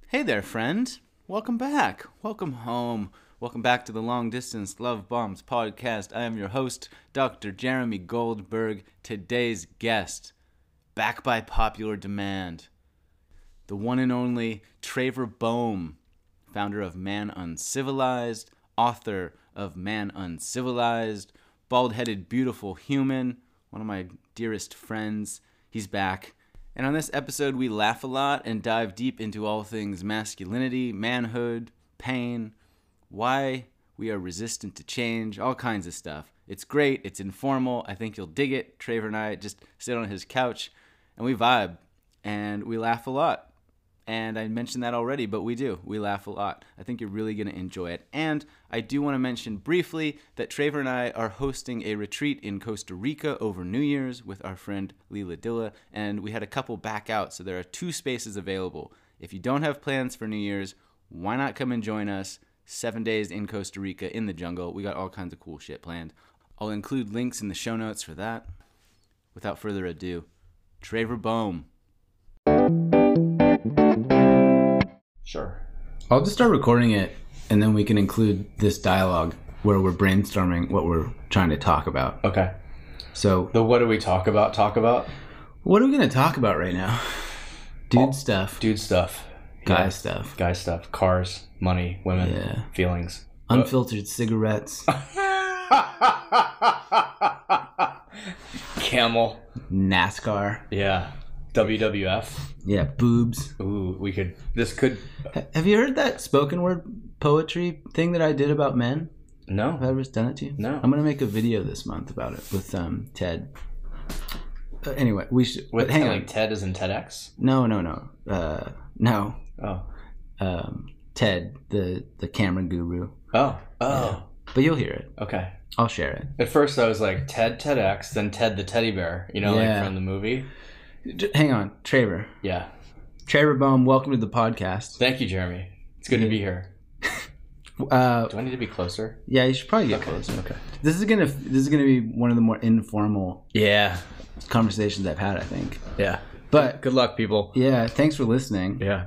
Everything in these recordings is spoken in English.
Hey there, friend. Welcome back. Welcome home. Welcome back to the Long Distance Love Bombs podcast. I am your host, Dr. Jeremy Goldberg. Today's guest, back by popular demand, the one and only Traver Boehm, founder of Man Uncivilized, author of Man Uncivilized, bald-headed beautiful human, one of my dearest friends. He's back. And on this episode, we laugh a lot and dive deep into all things masculinity, manhood, pain, why we are resistant to change, all kinds of stuff. It's great. It's informal. I think you'll dig it. Traver and I just sit on his couch and we vibe and we laugh a lot. And I mentioned that already, but we do. We laugh a lot. I think you're really going to enjoy it. And I do want to mention briefly that Traver and I are hosting a retreat in Costa Rica over New Year's with our friend Leela Dilla, and we had a couple back out, so there are 2 spaces available. If you don't have plans for New Year's, why not come and join us? 7 days in Costa Rica in the jungle. We got all kinds of cool shit planned. I'll include links in the show notes for that. Without further ado, Traver Boehm. Sure. I'll just start recording it, and then we can include this dialogue where we're brainstorming what we're trying to talk about. Okay. So, What do we talk about? what are we going to talk about right now? Dude stuff. Dude stuff. Guy stuff. Guy stuff. Cars, money, women, Yeah. feelings. Unfiltered cigarettes. Camel. NASCAR. Yeah. WWF. Yeah, boobs. Ooh, this could. Have you heard that spoken word poetry thing that I did about men? No. Have I ever done it to you? No. I'm going to make a video this month about it with Ted. Anyway, we should. With, hang on. like Ted as in TEDx? No. No. Oh. Ted, the camera guru. Oh. Yeah. But you'll hear it. Okay. I'll share it. At first I was like, TEDx, then Ted the teddy bear, like from the movie. Hang on, Traver. Yeah. Traver Boehm, welcome to the podcast. Thank you, Jeremy. It's good to be here. Do I need to be closer? Yeah, you should probably get closer. Okay. This is gonna be one of the more informal conversations I've had, I think. Yeah. But good luck, people. Yeah, thanks for listening. Yeah.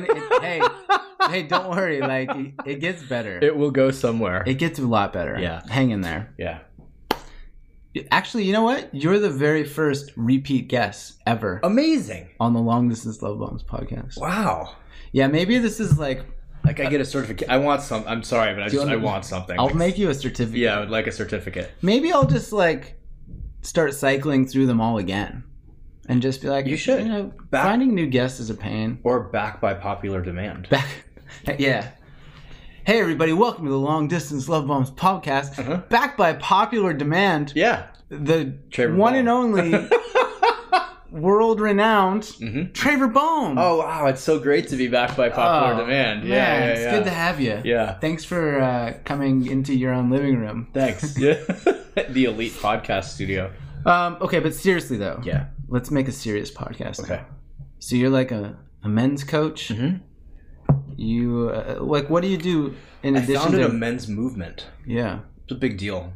Hey, don't worry. Like, it gets better. It will go somewhere. It gets a lot better. Yeah. Hang in there. Yeah. Actually, you know what? You're the very first repeat guest ever. Amazing. On the Long Distance Love Bombs podcast. Wow. Yeah, maybe this is like I get a certificate. I want some. I'm sorry, but I want something. I'll make you a certificate. Yeah, I would like a certificate. Maybe I'll just start cycling through them all again. And just be like, you should. Finding new guests is a pain. Or back by popular demand. Yeah. Hey everybody, welcome to the Long Distance Love Bombs podcast. Backed by popular demand. Yeah. The Traver one Boehm. and only world-renowned Traver Boehm. Oh wow, it's so great to be backed by popular demand. Yeah, it's good to have you. Yeah. Thanks for coming into your own living room. Thanks. Yeah. The elite podcast studio. Okay, but seriously though. Yeah. Let's make a serious podcast. Okay. Now. So you're like a men's coach. Mm-hmm. You what do you do in addition to? I founded a men's movement. Yeah, it's a big deal.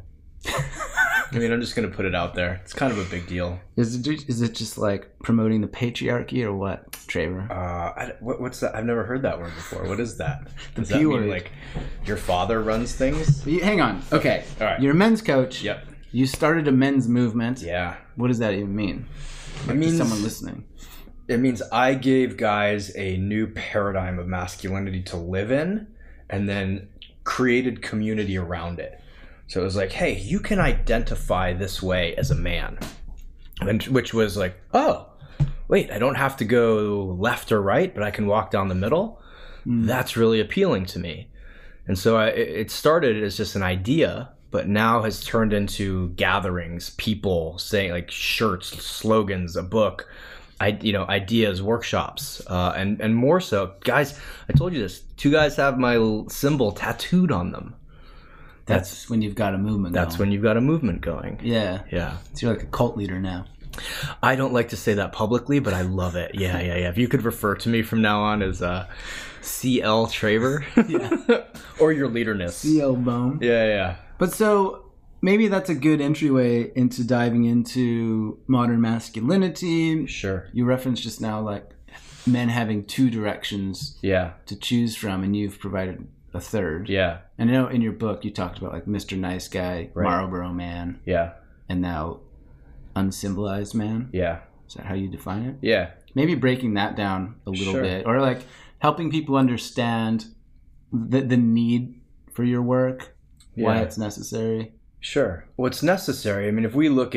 I mean, I'm just gonna put it out there. It's kind of a big deal. Is it just like promoting the patriarchy or what, Traver? What's that? I've never heard that word before. What is that? Does that mean like your father runs things? Hang on. Okay. All right. You're a men's coach. Yep. You started a men's movement. Yeah. What does that even mean? It means someone listening. It means I gave guys a new paradigm of masculinity to live in and then created community around it. So it was like, hey, you can identify this way as a man. And which was like, oh, wait, I don't have to go left or right, but I can walk down the middle. That's really appealing to me. And so it started as just an idea, but now has turned into gatherings, people saying like shirts, slogans, a book, ideas, workshops, and more so. Guys, I told you this. 2 guys have my symbol tattooed on them. That's when you've got a movement That's going. when you've got a movement going. Yeah. Yeah. So you're like a cult leader now. I don't like to say that publicly, but I love it. Yeah. If you could refer to me from now on as CL Traver. Yeah. Or your leaderness. CL Boehm. Yeah. But so maybe that's a good entryway into diving into modern masculinity. Sure. You referenced just now like men having two directions Yeah. to choose from, and you've provided a third. Yeah. And I know in your book you talked about like Mr. Nice Guy, Right. Marlboro Man, Yeah. and now unsymbolized man. Yeah. Is that how you define it? Yeah. Maybe breaking that down a little Sure. bit, or like helping people understand the need for your work, why Yeah. it's necessary. Sure. What's necessary? I mean,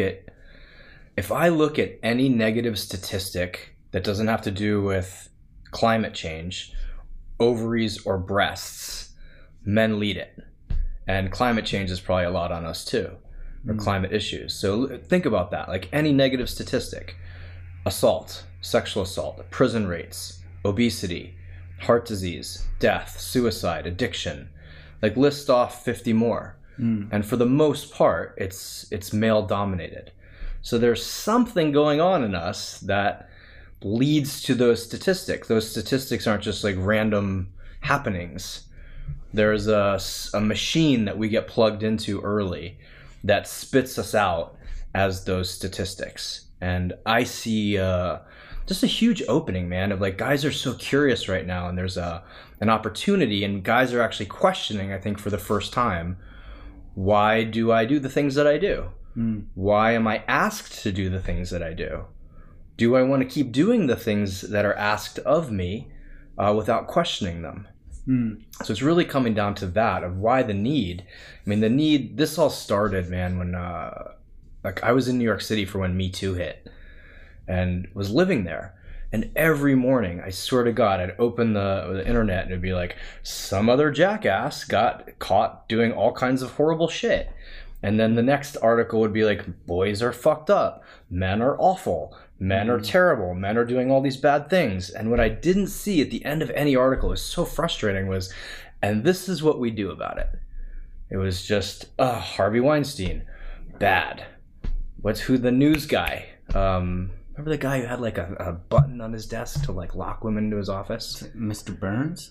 if I look at any negative statistic that doesn't have to do with climate change, ovaries or breasts, men lead it. And climate change is probably a lot on us too, or climate issues. So think about that. Like any negative statistic, assault, sexual assault, prison rates, obesity, heart disease, death, suicide, addiction, like list off 50 more. And for the most part, it's male dominated. So there's something going on in us that leads to those statistics. Those statistics aren't just like random happenings. There's a machine that we get plugged into early that spits us out as those statistics. And I see just a huge opening, man, of like guys are so curious right now, and there's an opportunity, and guys are actually questioning, I think, for the first time, why do I do the things that I do? Why am I asked to do the things that I do? Do I want to keep doing the things that are asked of me without questioning them? So it's really coming down to that, of why the need. I mean, the need, this all started, man, when like I was in New York City for when Me Too hit and was living there. And every morning, I swear to God, I'd open the internet and it'd be like, some other jackass got caught doing all kinds of horrible shit. And then the next article would be like, boys are fucked up. Men are awful. Men are terrible. Men are doing all these bad things. And what I didn't see at the end of any article was so frustrating was, and this is what we do about it. It was just, Harvey Weinstein, bad. Who the news guy? Remember the guy who had like a button on his desk to like lock women into his office? Mr. Burns?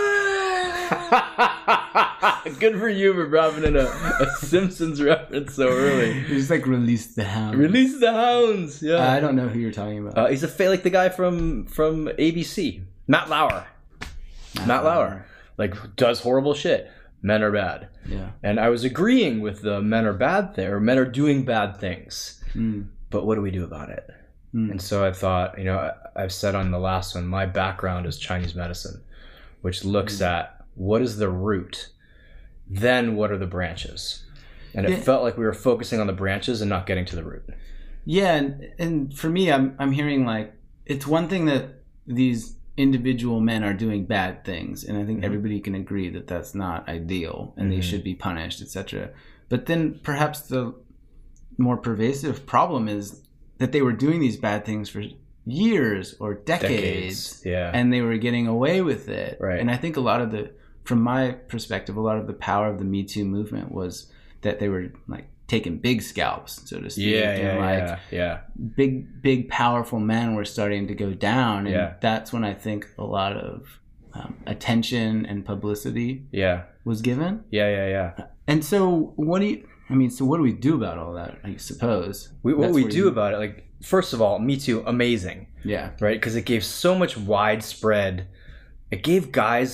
Good for you for dropping in a Simpsons reference so early. He just like released the hounds. Release the hounds. Yeah. I don't know who you're talking about. He's like the guy from ABC, Matt Lauer. Matt Lauer, like, does horrible shit. Men are bad. Yeah. And I was agreeing with the men are bad thing, or men are doing bad things. But what do we do about it? And so I thought, I've said on the last one, my background is Chinese medicine, which looks at what is the root, then what are the branches. And it felt like we were focusing on the branches and not getting to the root. Yeah, and for me, I'm hearing like, it's one thing that these individual men are doing bad things, and I think everybody can agree that that's not ideal and they should be punished, etc. But then perhaps the more pervasive problem is that they were doing these bad things for years or decades. Yeah. And they were getting away with it. Right. And I think from my perspective, a lot of the power of the Me Too movement was that they were like taking big scalps, so to speak. Yeah. Big, powerful men were starting to go down. And that's when I think a lot of attention and publicity was given. Yeah. And so what do we do about all that, I suppose? What we do about it, like, first of all, Me Too, amazing. Yeah. Right? Because it gave so much widespread, it gave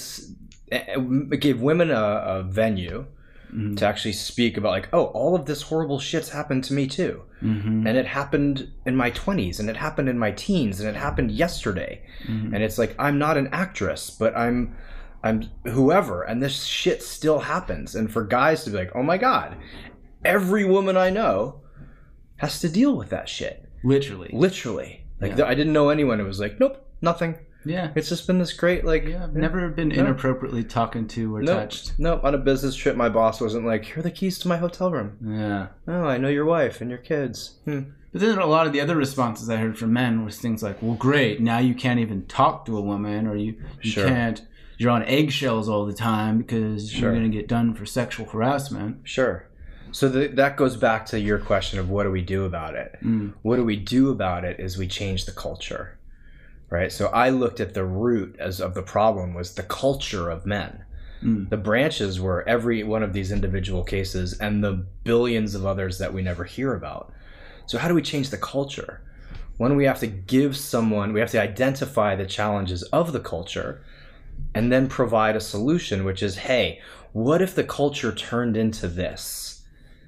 women a venue to actually speak about like, oh, all of this horrible shit's happened to me too. And it happened in my 20s, and it happened in my teens, and it happened yesterday. And it's like, I'm not an actress, but I'm whoever, and this shit still happens. And for guys to be like, oh my God, every woman I know has to deal with that shit. Literally. Like, I didn't know anyone who was like, nope, nothing. Yeah. It's just been this great, like... Yeah, I've never been inappropriately talking to or touched. Nope. On a business trip, my boss wasn't like, here are the keys to my hotel room. Yeah. Oh, I know your wife and your kids. But then a lot of the other responses I heard from men was things like, well, great, now you can't even talk to a woman, or you can't... You're on eggshells all the time because you're going to get done for sexual harassment. Sure. So that goes back to your question of what do we do about it? What do we do about it is we change the culture, right? So I looked at the root of the problem was the culture of men. The branches were every one of these individual cases and the billions of others that we never hear about. So how do we change the culture? One, we have to we have to identify the challenges of the culture and then provide a solution, which is, hey, what if the culture turned into this?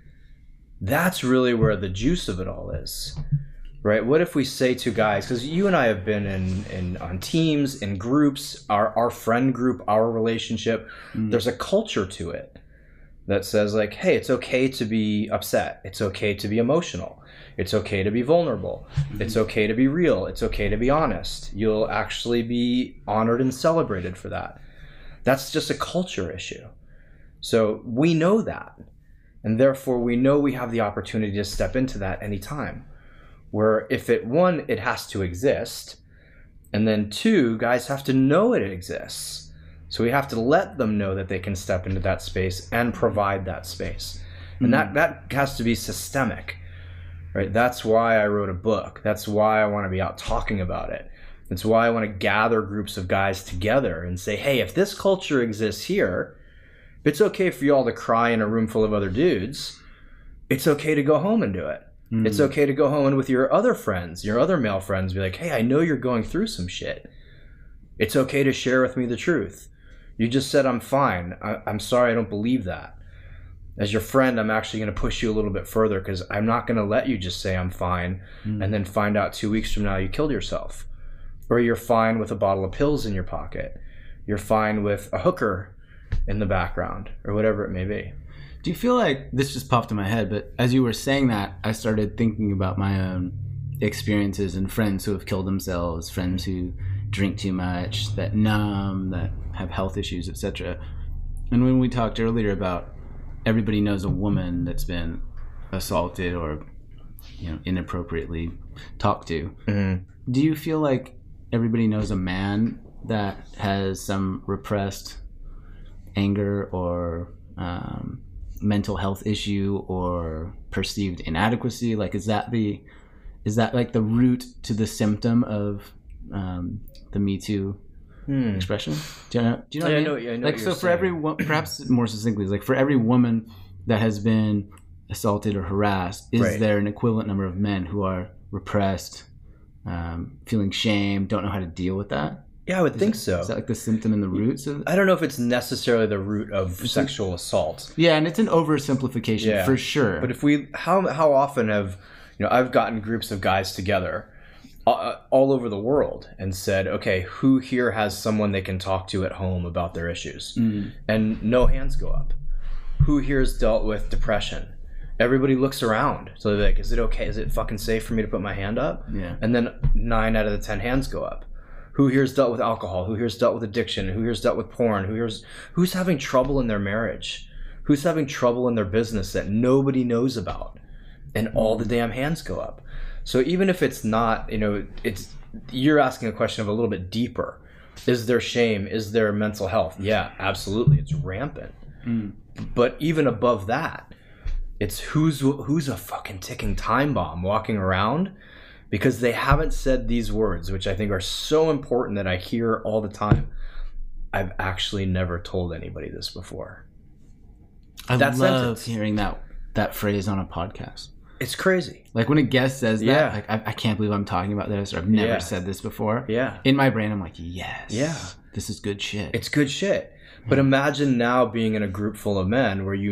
That's really where the juice of it all is, right? What if we say to guys, because you and I have been on teams, in groups, our friend group, our relationship, there's a culture to it that says like, hey, it's okay to be upset. It's okay to be emotional. It's okay to be vulnerable. It's okay to be real. It's okay to be honest. You'll actually be honored and celebrated for that. That's just a culture issue. So we know that. And therefore we know we have the opportunity to step into that anytime. Where if it has to exist. And then two, guys have to know it exists. So we have to let them know that they can step into that space and provide that space. And that has to be systemic, right? That's why I wrote a book. That's why I want to be out talking about it. That's why I want to gather groups of guys together and say, hey, if this culture exists here, it's okay for y'all to cry in a room full of other dudes. It's okay to go home and do it. It's okay to go home and with your other friends, your other male friends, be like, hey, I know you're going through some shit. It's okay to share with me the truth. You just said I'm fine. I'm sorry, I don't believe that. As your friend, I'm actually going to push you a little bit further because I'm not going to let you just say I'm fine and then find out 2 weeks from now you killed yourself. Or you're fine with a bottle of pills in your pocket. You're fine with a hooker in the background or whatever it may be. Do you feel like, this just popped in my head, but as you were saying that, I started thinking about my own experiences and friends who have killed themselves, friends who drink too much, that numb, that have health issues, etc. And when we talked earlier about everybody knows a woman that's been assaulted or, inappropriately talked to, do you feel like everybody knows a man that has some repressed anger or mental health issue or perceived inadequacy? Like, is that like the root to the symptom of the Me Too expression? Do you know what I mean? I know like, so for every perhaps more succinctly, like for every woman that has been assaulted or harassed, is there an equivalent number of men who are repressed, feeling shame, don't know how to deal with that? Yeah, I would think so. Is that like the symptom and the roots of it? I don't know if it's necessarily the root of sexual assault. Yeah, and it's an oversimplification for sure. But if how often have, I've gotten groups of guys together all over the world and said, okay, who here has someone they can talk to at home about their issues? And no hands go up. Who here has dealt with depression? Everybody looks around. So they're like, is it okay? Is it fucking safe for me to put my hand up? Yeah. And then 9 out of the 10 hands go up. Who here's dealt with alcohol? Who here's dealt with addiction? Who here's dealt with porn? Who's having trouble in their marriage? Who's having trouble in their business that nobody knows about? And all the damn hands go up. So even if it's not, you're asking a question of a little bit deeper. Is there shame? Is there mental health? Yeah, absolutely. It's rampant. But even above that, it's who's a fucking ticking time bomb walking around because they haven't said these words, which I think are so important that I hear all the time. I've actually never told anybody this before. I love hearing that phrase on a podcast. It's crazy. Like when a guest says that, like I can't believe I'm talking about this, or I've never said this before. Yeah. In my brain, I'm like, yes. Yeah. This is good shit. It's good shit. But imagine now being in a group full of men where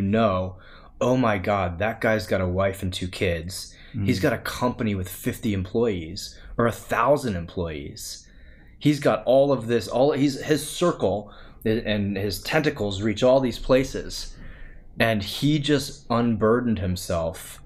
oh my God, that guy's got a wife and 2 kids. He's got a company with 50 employees or 1,000 employees. He's got all of this, his circle and his tentacles reach all these places. And he just unburdened himself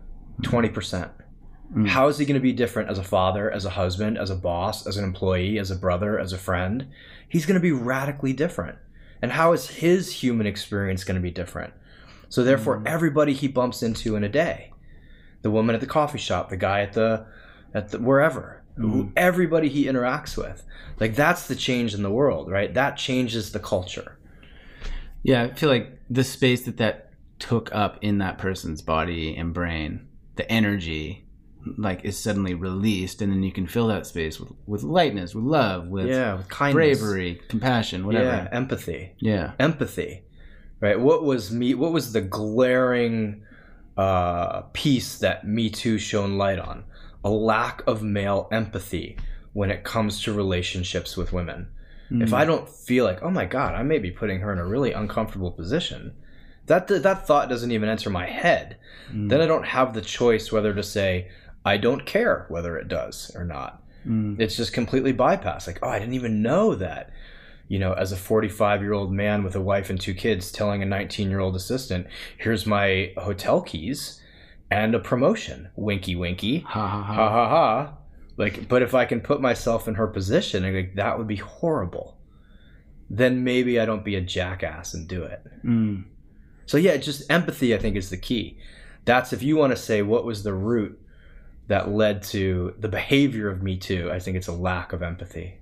20%. How is he going to be different as a father, as a husband, as a boss, as an employee, as a brother, as a friend? He's going to be radically different. And how is his human experience going to be different? So therefore, everybody he bumps into in a day, the woman at the coffee shop, the guy at the wherever, everybody he interacts with, like that's the change in the world, right? That changes the culture. Yeah, I feel like the space that took up in that person's body and brain, the energy, like is suddenly released, and then you can fill that space with lightness, with love, with kindness, bravery, compassion, whatever. Empathy. Yeah, empathy. Right. What was the glaring piece that Me Too shone light on? a lack of male empathy when it comes to relationships with women. If I don't feel like, oh my God, I may be putting her in a really uncomfortable position, that thought doesn't even enter my head. Then I don't have the choice whether to say, I don't care whether it does or not. It's just completely bypassed. Like, oh, I didn't even know that. You know, as a 45-year-old man with a wife and 2 kids telling a 19-year-old assistant, here's my hotel keys and a promotion. Winky, winky. Ha ha ha. Ha ha ha. Like, but if I can put myself in her position, and like, that would be horrible. Then maybe I don't be a jackass and do it. So yeah, just empathy, I think, is the key. That's, if you want to say what was the root that led to the behavior of Me Too, I think it's a lack of empathy.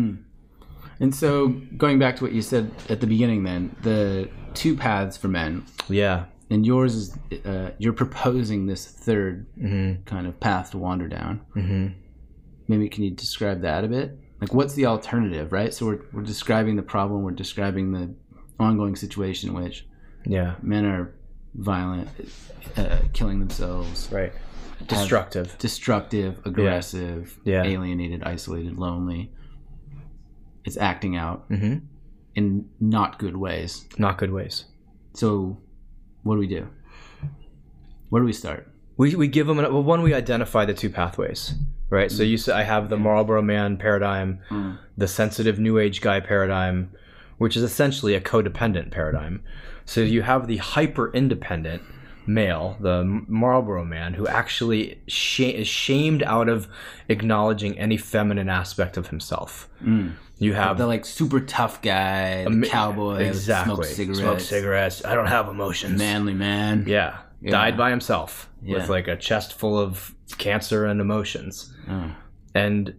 And so going back to what you said at the beginning then, the 2 paths for men. Yeah. And yours is, you're proposing this third kind of path to wander down. Maybe can you describe that a bit? Like, what's the alternative, right? So we're describing the problem, we're describing the ongoing situation in which men are violent, killing themselves. Right. Destructive, aggressive, alienated, isolated, lonely. It's acting out in not good ways. Not good ways. So what do we do? Where do we start? We give them, one, we identify the 2 pathways, right? So you say, I have the Marlboro Man paradigm, the sensitive New Age guy paradigm, which is essentially a codependent paradigm. So you have the hyper-independent male, the Marlboro Man, who actually is shamed out of acknowledging any feminine aspect of himself. You have the like super tough guy, the cowboy, exactly. Smoke cigarettes. I don't have emotions. Manly man. Yeah. Died by himself with like a chest full of cancer and emotions. And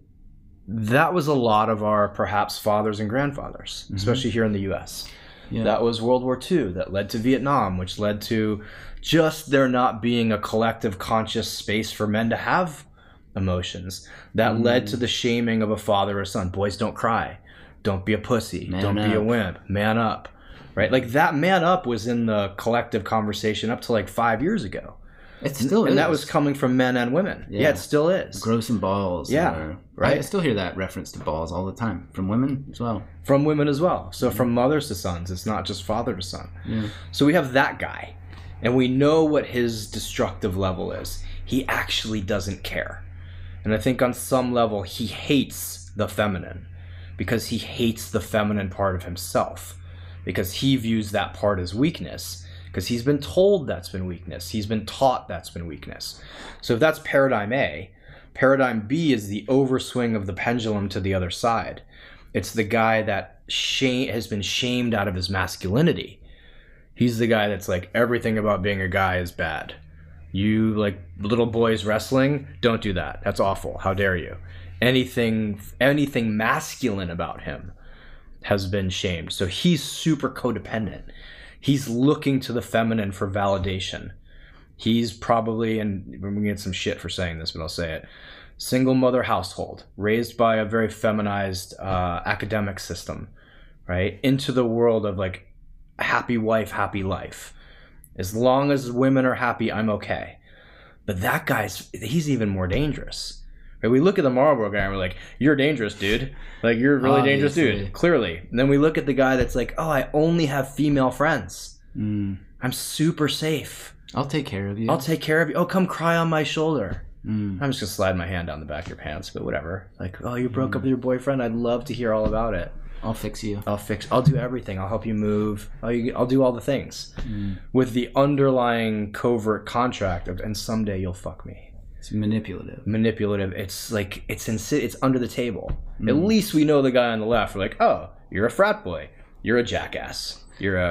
that was a lot of our perhaps fathers and grandfathers, especially here in the US. That was World War II that led to Vietnam, which led to just there not being a collective conscious space for men to have emotions. That led to the shaming of a father or son. Boys don't cry. Don't be a pussy. Don't be a wimp. Man up. Right? Like, that man up was in the collective conversation up to like 5 years ago. It still is. And that was coming from men and women. Yeah, it still is. Grow some balls. Yeah. Right. I still hear that reference to balls all the time from women as well. From women as well. So from mothers to sons. It's not just father to son. So we have that guy. And we know what his destructive level is. He actually doesn't care. And I think on some level he hates the feminine because he hates the feminine part of himself. Because he views that part as weakness. Because he's been told that's been weakness. He's been taught that's been weakness. So if that's paradigm A, paradigm B is the overswing of the pendulum to the other side. It's the guy that has been shamed out of his masculinity. He's the guy that's like, everything about being a guy is bad. You like little boys wrestling, don't do that. That's awful. How dare you? Anything masculine about him has been shamed. So he's super codependent. He's looking to the feminine for validation. He's probably, and we're going to get some shit for saying this, but I'll say it, single mother household, raised by a very feminized academic system, right? Into the world of like happy wife, happy life. As long as women are happy, I'm okay. But that he's even more dangerous. Right? We look at the Marlboro guy and we're like, you're dangerous, dude. Like, you're a really dangerous dude, clearly. And then we look at the guy that's like, oh, I only have female friends. I'm super safe. I'll take care of you. Oh, come cry on my shoulder. I'm just going to slide my hand down the back of your pants, but whatever. Like, oh, you broke up with your boyfriend? I'd love to hear all about it. I'll fix you. I'll do everything. I'll help you move. I'll do all the things. With the underlying covert contract of, and someday you'll fuck me. It's manipulative. It's like, it's under the table. At least we know the guy on the left. We're like, oh, you're a frat boy. You're a jackass.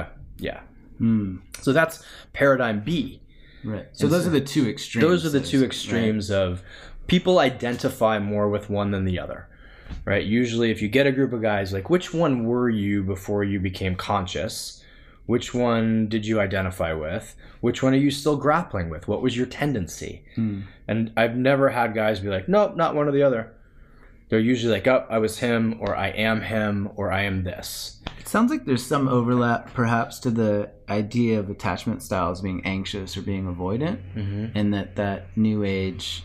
So that's paradigm B. Right. So those are the 2 extremes. Those are the 2 extremes of people identify more with one than the other. Right? Usually if you get a group of guys, like, which one were you before you became conscious? Which one did you identify with? Which one are you still grappling with? What was your tendency? And I've never had guys be like, nope, not one or the other. They're usually like, oh, I was him, or I am him, or I am this. It sounds like there's some overlap perhaps to the idea of attachment styles being anxious or being avoidant, and that New Age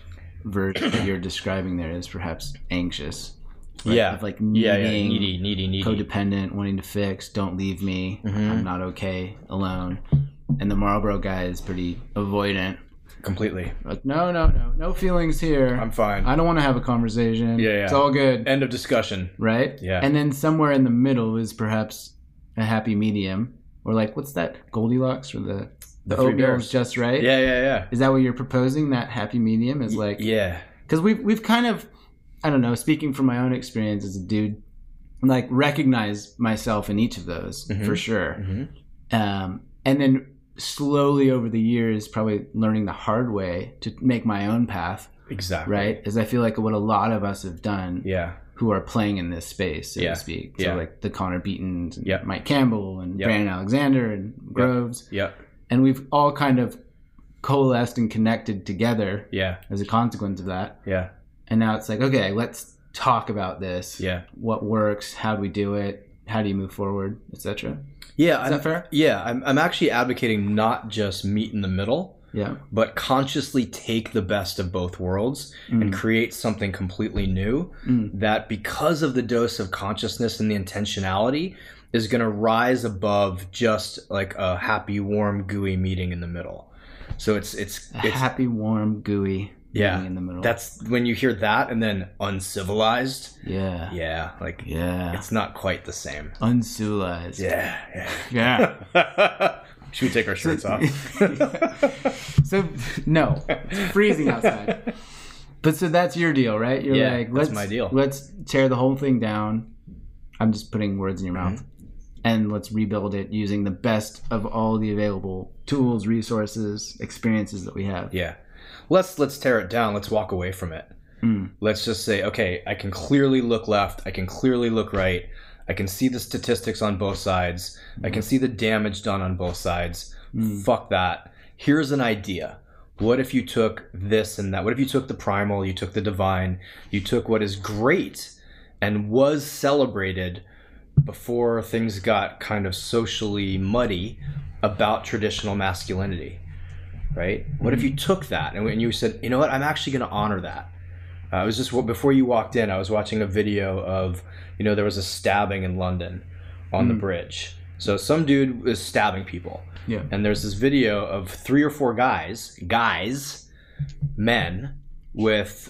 version that you're describing there is perhaps anxious. Right? Yeah. Of like needy. Codependent, wanting to fix, don't leave me, I'm not okay alone. And the Marlboro guy is pretty avoidant. Completely. Like, no feelings here. I'm fine. I don't want to have a conversation. Yeah. It's all good. End of discussion. Right? Yeah. And then somewhere in the middle is perhaps a happy medium. Or like, what's that? Goldilocks or the Three oatmeal Bears. is just right? Yeah. Is that what you're proposing? That happy medium is like... Yeah. Because we've kind of, I don't know, speaking from my own experience as a dude, like recognize myself in each of those for sure. And then slowly over the years, probably learning the hard way to make my own path. Exactly. Right? As I feel like what a lot of us have done. Yeah. Who are playing in this space, so to speak. So like the Connor Beatons and Mike Campbell and Brandon Alexander and Groves. And we've all kind of coalesced and connected together as a consequence of that. And now it's like, okay, let's talk about this. What works? How do we do it? How do you move forward, etc.? Yeah. Is that fair? Yeah. I'm actually advocating not just meet in the middle. But consciously take the best of both worlds and create something completely new that, because of the dose of consciousness and the intentionality, is going to rise above just like a happy, warm, gooey meeting in the middle. So it's happy, warm, gooey meeting in the middle. That's when you hear that, and then uncivilized. Like it's not quite the same. Uncivilized. Yeah. Should we take our shirts off? So, no. It's freezing outside. But so that's your deal, right? You're like, that's my deal. Let's tear the whole thing down. I'm just putting words in your mouth. And let's rebuild it using the best of all the available tools, resources, experiences that we have. Yeah. Let's tear it down. Let's walk away from it. Let's just say, okay, I can clearly look left. I can clearly look right. I can see the statistics on both sides. I can see the damage done on both sides. Fuck that. Here's an idea. What if you took this and that? What if you took the primal, you took the divine, you took what is great and was celebrated before things got kind of socially muddy about traditional masculinity, right? What if you took that and you said, you know what, I'm actually going to honor that. I was just, before you walked in, I was watching a video of, there was a stabbing in London on the bridge. So some dude was stabbing people. And there's this video of 3 or 4 men with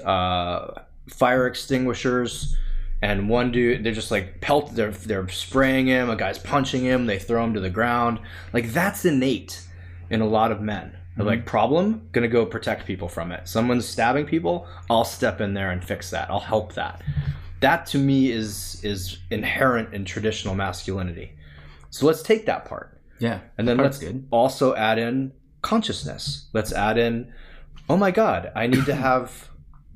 fire extinguishers, and one dude, they're just like they're spraying him, a guy's punching him, they throw him to the ground. Like, that's innate in a lot of men. They're like, problem, gonna go protect people from it. Someone's stabbing people, I'll step in there and fix that. I'll help that. That to me is inherent in traditional masculinity. So let's take that part. And then let's also add in consciousness. Let's add in, oh my God, I need to have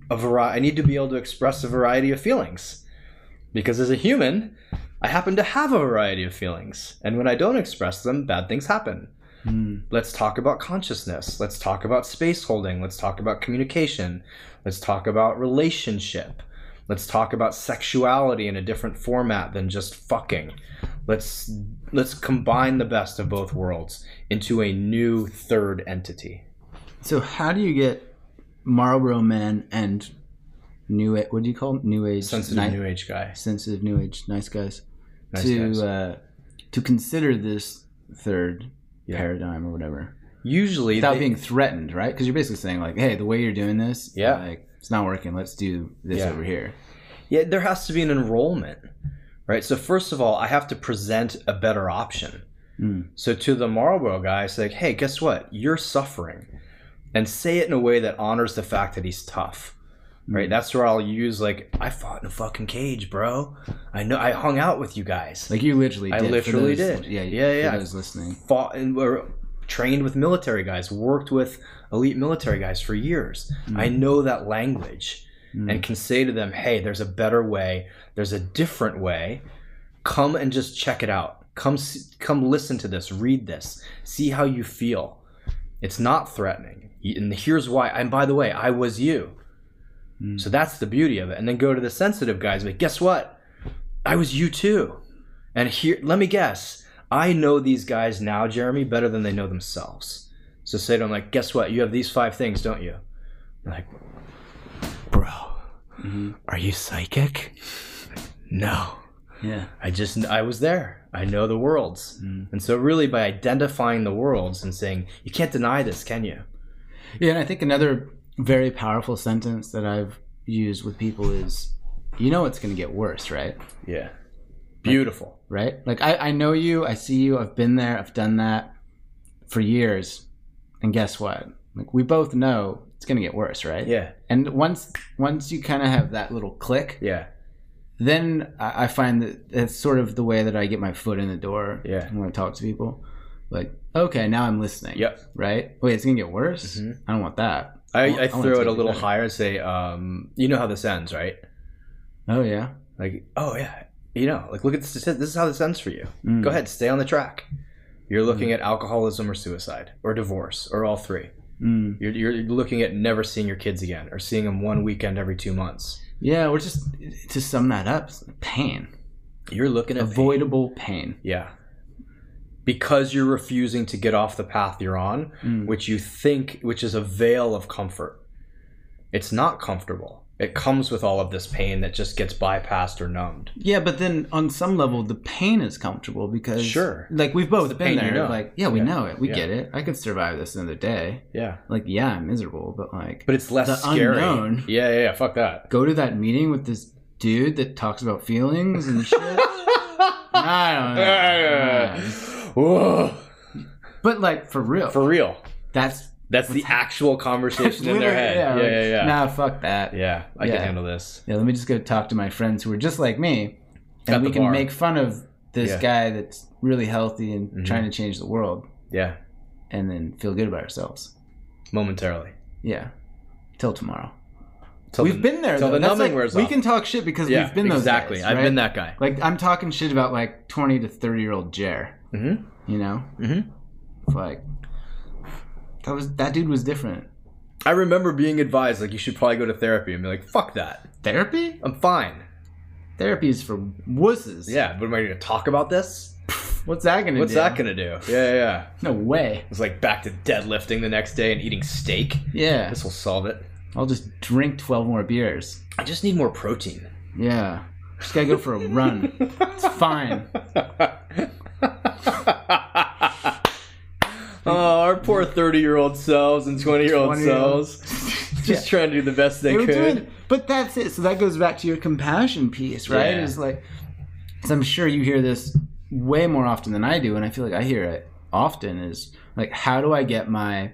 I need to be able to express a variety of feelings. Because as a human, I happen to have a variety of feelings. And when I don't express them, bad things happen. Let's talk about consciousness. Let's talk about space holding. Let's talk about communication. Let's talk about relationship. Let's talk about sexuality in a different format than just fucking. Let's combine the best of both worlds into a new third entity. So how do you get Marlboro men and what do you call them? New age, sensitive new age guy, sensitive new age, nice guys, to consider this third paradigm or whatever, usually without being threatened, right? Because you're basically saying like, hey, the way you're doing this, like, it's not working, let's do this over here. There has to be an enrollment, right? So first of all, I have to present a better option. So to the Marlboro guy, I say, like, hey, guess what, you're suffering, and say it in a way that honors the fact that he's tough, right? That's where I'll use, like, I fought in a fucking cage, bro. I know, I hung out with you guys. Like, you literally did. I literally did. Yeah. For those listening. Fought and were trained with military guys, worked with elite military guys for years. I know that language and can say to them, hey, there's a better way. There's a different way. Come and just check it out. Come listen to this, read this, see how you feel. It's not threatening. And here's why. And by the way, I was you. So that's the beauty of it. And then go to the sensitive guys and be like, guess what? I was you too. And here, let me guess. I know these guys now, Jeremy, better than they know themselves. So say to them, like, guess what? You have these 5 things, don't you? They're like, Are you psychic? No. Yeah. I was there. I know the worlds. And so really by identifying the worlds and saying, you can't deny this, can you? Yeah, and I think another very powerful sentence that I've used with people is, you know it's going to get worse, right? Yeah. Beautiful. Right? Like, I know you, I see you, I've been there, I've done that for years. And guess what? Like, we both know it's going to get worse, right? Yeah. And once you kind of have that little click, Yeah. then I find that it's sort of the way that I get my foot in the door when I talk to people. Like, okay, now I'm listening. Yep. Right? Wait, it's going to get worse? I don't want that. I throw it a little higher and say, you know how this ends, right? Oh, yeah. Like, oh, yeah. You know, like, look at this. This is how this ends for you. Go ahead, stay on the track. You're looking at alcoholism or suicide or divorce or all three. You're looking at never seeing your kids again or seeing them one weekend every 2 months. Yeah, or just to sum that up, pain. You're looking at avoidable pain. Yeah. Because you're refusing to get off the path you're on, which is a veil of comfort. It's not comfortable. It comes with all of this pain that just gets bypassed or numbed. Yeah, but then on some level, the pain is comfortable because, like, we've both been there. You know. Like, we know it. We get it. I could survive this another day. Yeah. Like, yeah, I'm miserable, but like, it's less scary. Unknown, yeah. Fuck that. Go to that meeting with this dude that talks about feelings and shit. I don't know. Whoa. But like, for real. That's the actual conversation in their head. Yeah. Nah, fuck that. Yeah, I can handle this. Yeah, let me just go talk to my friends who are just like me, and we can make fun of this guy that's really healthy and trying to change the world. Yeah. And then feel good about ourselves. Momentarily. Yeah. Till tomorrow. We've been there. Till the numbing wears off. We can talk shit because we've been those guys. Exactly. I've been that guy. Like, I'm talking shit about like 20 to 30-year-old Jer. You know? It's like, that dude was different. I remember being advised, like, you should probably go to therapy, and be like, fuck that. Therapy? I'm fine. Therapy is for wusses. Yeah, but am I going to talk about this? What's that going to do? What's that going to do? Yeah. No way. It's like back to deadlifting the next day and eating steak. Yeah. This will solve it. I'll just drink 12 more beers. I just need more protein. Yeah. Just gotta go for a run. It's fine. Oh, our poor 30-year-old selves and 20-year-old selves. Just trying to do the best they could. But that's it. So that goes back to your compassion piece, right? Yeah. It's like, so I'm sure you hear this way more often than I do, and I feel like I hear it often, is like, how do I get my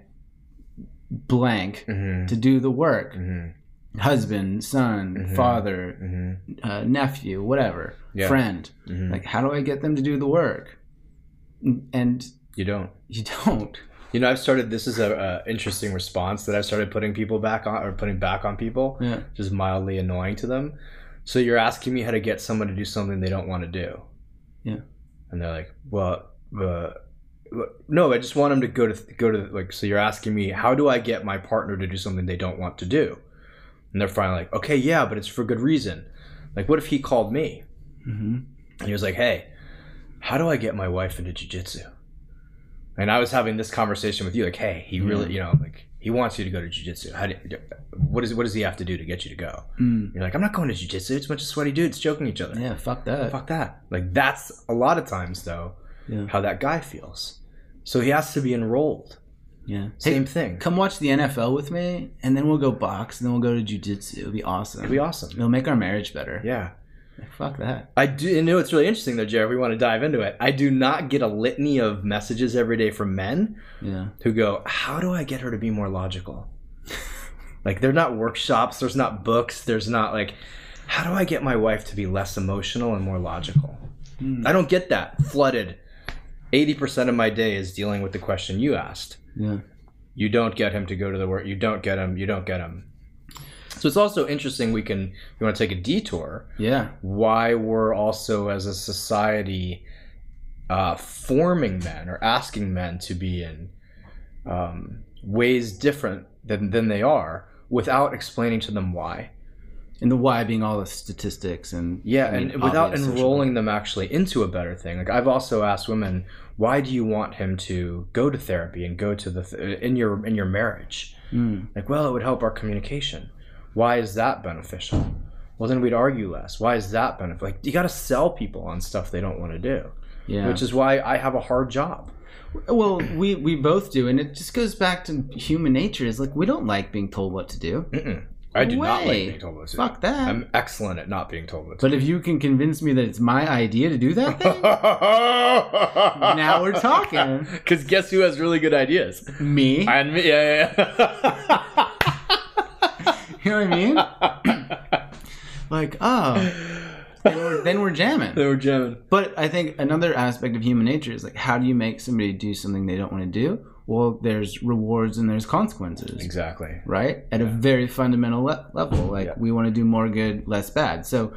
blank to do the work? Husband, son, father, nephew, whatever, friend. Like, how do I get them to do the work? And you don't. You know, this is a interesting response that I've started putting back on people. Yeah. Just mildly annoying to them. So you're asking me how to get someone to do something they don't want to do. Yeah. And they're like, well, no, I just want them to go to like, so you're asking me, how do I get my partner to do something they don't want to do? And they're finally like, okay, yeah, but it's for good reason. Like, what if he called me? And he was like, hey, how do I get my wife into jiu-jitsu? And I was having this conversation with you, like, hey, he really, like, he wants you to go to jiu-jitsu. What does he have to do to get you to go? You're like, I'm not going to jiu-jitsu. It's a bunch of sweaty dudes choking each other. Yeah, fuck that. Fuck that. Like, that's a lot of times, though, how that guy feels. So he has to be enrolled. Yeah. Same thing. Come watch the NFL with me, and then we'll go box, and then we'll go to jiu-jitsu. It'll be awesome. It'll make our marriage better. Yeah. Fuck that. I do. And it's really interesting, though, Jared. We want to dive into it. I do not get a litany of messages every day from men who go, how do I get her to be more logical? Like, they're not workshops. There's not books. There's not, like, how do I get my wife to be less emotional and more logical? I don't get that. Flooded. 80% of my day is dealing with the question you asked. Yeah. You don't get him to go to the work. You don't get him. So it's also interesting, you want to take a detour. Yeah. Why we're also, as a society, forming men or asking men to be in ways different than they are without explaining to them why. And the why being all the statistics and... Yeah, and without enrolling them actually into a better thing. Like, I've also asked women, why do you want him to go to therapy and go to in your marriage? Like, well, it would help our communication. Why is that beneficial? Well, then we'd argue less. Why is that beneficial? Like, you got to sell people on stuff they don't want to do. Yeah. Which is why I have a hard job. Well, we both do, and it just goes back to human nature. Is like we don't like being told what to do. I do not like being told what to do. Fuck that. I'm excellent at not being told what to do. But if you can convince me that it's my idea to do that thing, now we're talking. Because guess who has really good ideas? Me. And me. Yeah. You know what I mean? Like, then we're jamming. They were jamming. But I think another aspect of human nature is like, how do you make somebody do something they don't want to do? Well, there's rewards and there's consequences. Exactly. Right? At a very fundamental level. Like, we want to do more good, less bad. So,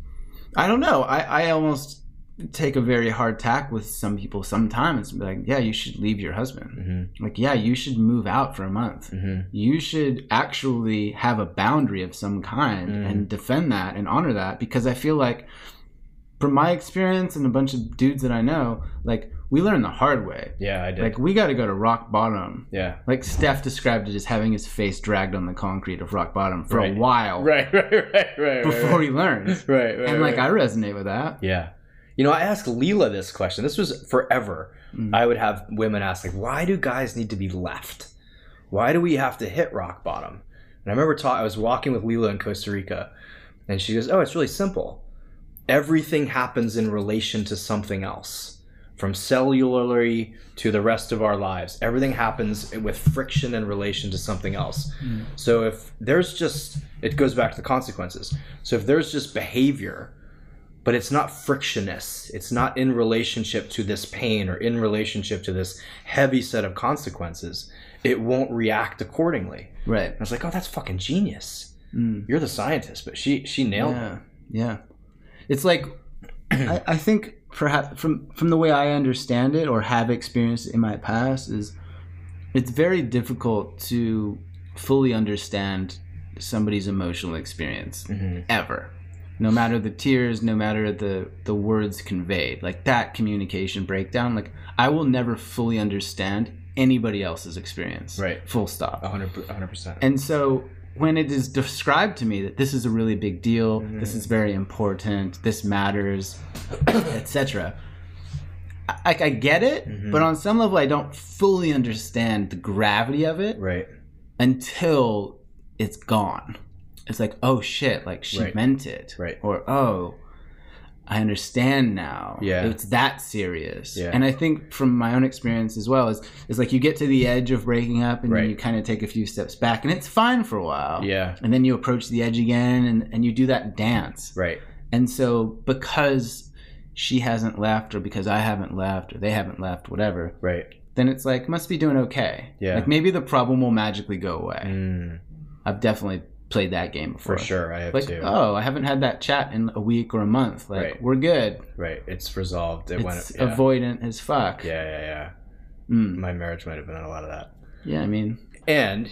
I don't know. I almost take a very hard tack with some people sometimes. Be like, yeah, you should leave your husband. Like, yeah, you should move out for a month. You should actually have a boundary of some kind and defend that and honor that. Because I feel like, from my experience and a bunch of dudes that I know, like, we learned the hard way. Yeah, I did. Like, we got to go to rock bottom. Yeah. Like, Steph described it as having his face dragged on the concrete of rock bottom for a while. Right. Before he learns. Right. And, like, I resonate with that. Yeah. You know, I asked Leela this question. This was forever. I would have women ask, like, why do guys need to be left? Why do we have to hit rock bottom? And I remember I was walking with Leela in Costa Rica, and she goes, oh, it's really simple. Everything happens in relation to something else. From cellularly to the rest of our lives, everything happens with friction in relation to something else. So if there's just, it goes back to the consequences. So if there's just behavior, but it's not frictionless, it's not in relationship to this pain or in relationship to this heavy set of consequences, it won't react accordingly. Right. And I was like, oh, that's fucking genius. You're the scientist, but she nailed it. Yeah. It's like, I think perhaps from the way I understand it or have experienced it in my past is it's very difficult to fully understand somebody's emotional experience ever. No matter the tears, no matter the words conveyed, like that communication breakdown, like I will never fully understand anybody else's experience. Right. Full stop. 100%. And so when it is described to me that this is a really big deal, this is very important, this matters, etc., I get it, but on some level I don't fully understand the gravity of it until it's gone. It's like, oh shit, like she meant it. Right. Or, oh, I understand now. Yeah. It's that serious. Yeah. And I think from my own experience as well is like you get to the edge of breaking up and then you kind of take a few steps back and it's fine for a while. Yeah. And then you approach the edge again and you do that dance. Right. And so because she hasn't left or because I haven't left or they haven't left, whatever. Right. Then it's like, must be doing okay. Yeah. Like maybe the problem will magically go away. I've definitely played that game before. For sure, I have too. Oh, I haven't had that chat in a week or a month. Like, we're good. Right, it's resolved. It's avoidant as fuck. Yeah. My marriage might have been a lot of that. Yeah, I mean. And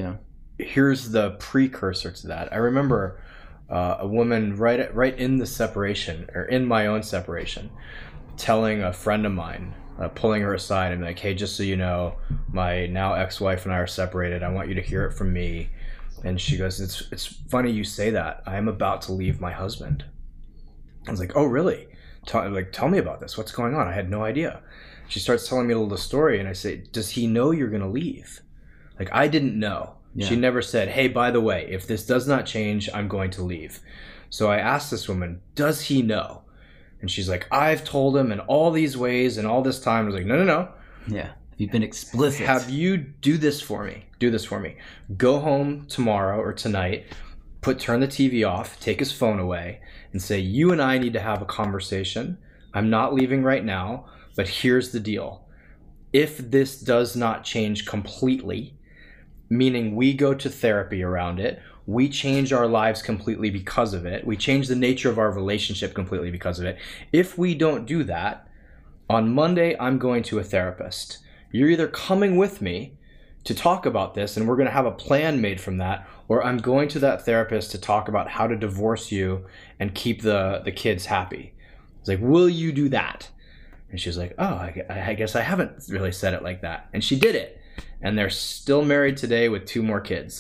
here's the precursor to that. I remember a woman right in the separation, or in my own separation, telling a friend of mine, pulling her aside and like, hey, just so you know, my now ex-wife and I are separated. I want you to hear it from me. And she goes, it's funny you say that. I am about to leave my husband. I was like, oh, really? Tell me about this. What's going on? I had no idea. She starts telling me a little story, and I say, does he know you're going to leave? Like, I didn't know. Yeah. She never said, hey, by the way, if this does not change, I'm going to leave. So I asked this woman, does he know? And she's like, I've told him in all these ways and all this time. I was like, no. Yeah. You've been explicit. Have you do this for me. Go home tomorrow or tonight, turn the TV off, take his phone away, and say, you and I need to have a conversation. I'm not leaving right now, but here's the deal. If this does not change completely, meaning we go to therapy around it, we change our lives completely because of it, we change the nature of our relationship completely because of it. If we don't do that, on Monday, I'm going to a therapist. You're either coming with me to talk about this and we're going to have a plan made from that, or I'm going to that therapist to talk about how to divorce you and keep the kids happy. It's like, will you do that? And she was like, oh, I guess I haven't really said it like that. And she did it. And they're still married today with 2 more kids.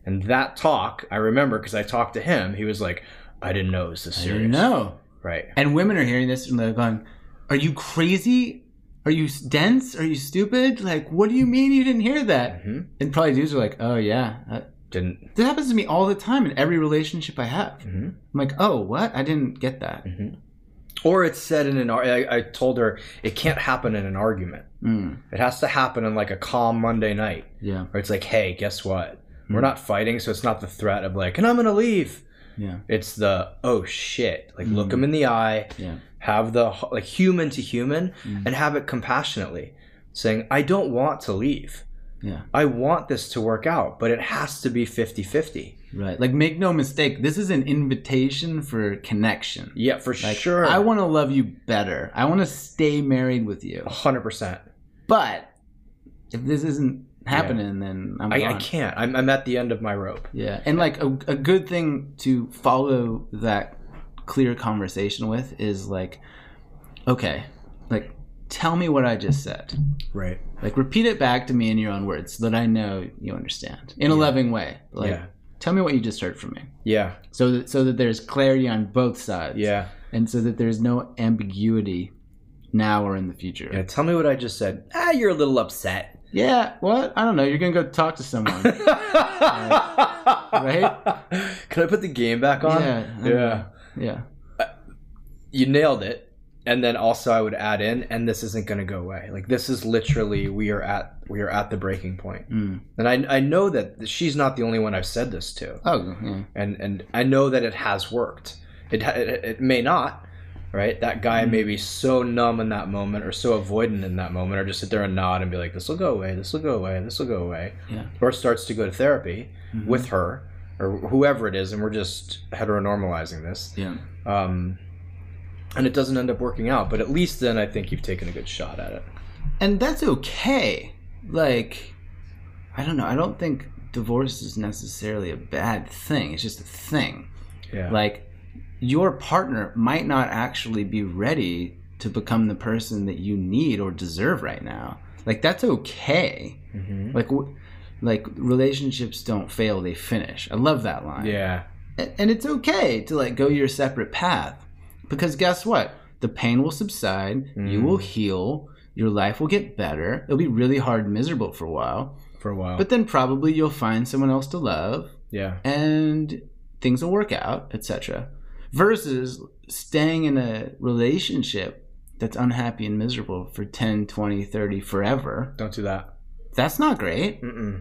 And that talk, I remember because I talked to him, he was like, I didn't know it was this serious. I didn't know. Right. And women are hearing this and they're going, are you crazy? Are you dense? Are you stupid? Like, what do you mean you didn't hear that? Mm-hmm. And probably dudes are like, oh yeah. Didn't. This happens to me all the time in every relationship I have. Mm-hmm. I'm like, oh, what? I didn't get that. Mm-hmm. Or it's said in I told her it can't happen in an argument. It has to happen in like a calm Monday night. Yeah. Where it's like, hey, guess what? We're not fighting, so it's not the threat of like, and I'm gonna leave. Yeah. It's the, oh shit. Like, look him in the eye. Yeah. Have the, like, human to human, and have it compassionately. Saying, I don't want to leave. Yeah. I want this to work out, but it has to be 50-50. Right. Like, make no mistake, this is an invitation for connection. Yeah, for like, sure. I want to love you better. I want to stay married with you. 100%. But if this isn't happening, then I'm I gone. can't. I'm at the end of my rope. Yeah. And like a good thing to follow that clear conversation with is like, okay, like, tell me what I just said. Right. Like, repeat it back to me in your own words so that I know you understand in a loving way. Like, tell me what you just heard from me. Yeah. So that there's clarity on both sides. Yeah. And so that there's no ambiguity now or in the future. Yeah. Tell me what I just said. You're a little upset. Yeah. What? I don't know. You're going to go talk to someone. Right? Can I put the game back on? Yeah. You nailed it. And then also I would add in, and this isn't going to go away. Like, this is literally, we are at the breaking point. And I know that she's not the only one I've said this to. Oh, yeah. And I know that it has worked. It may not, right? That guy may be so numb in that moment or so avoidant in that moment, or just sit there and nod and be like, this will go away, this will go away, this will go away. Yeah. Or starts to go to therapy with her or whoever it is, and we're just heteronormalizing this. Yeah. And it doesn't end up working out, but at least then I think you've taken a good shot at it. And that's okay. Like, I don't know. I don't think divorce is necessarily a bad thing. It's just a thing. Yeah. Like, your partner might not actually be ready to become the person that you need or deserve right now. Like, that's okay. Like relationships don't fail, they finish. I love that line. Yeah. And it's okay to like go your separate path. Because guess what? The pain will subside, you will heal, your life will get better. It'll be really hard and miserable for a while. But then probably you'll find someone else to love. Yeah. And things will work out, etc. Versus staying in a relationship that's unhappy and miserable for 10, 20, 30, forever. Don't do that. That's not great.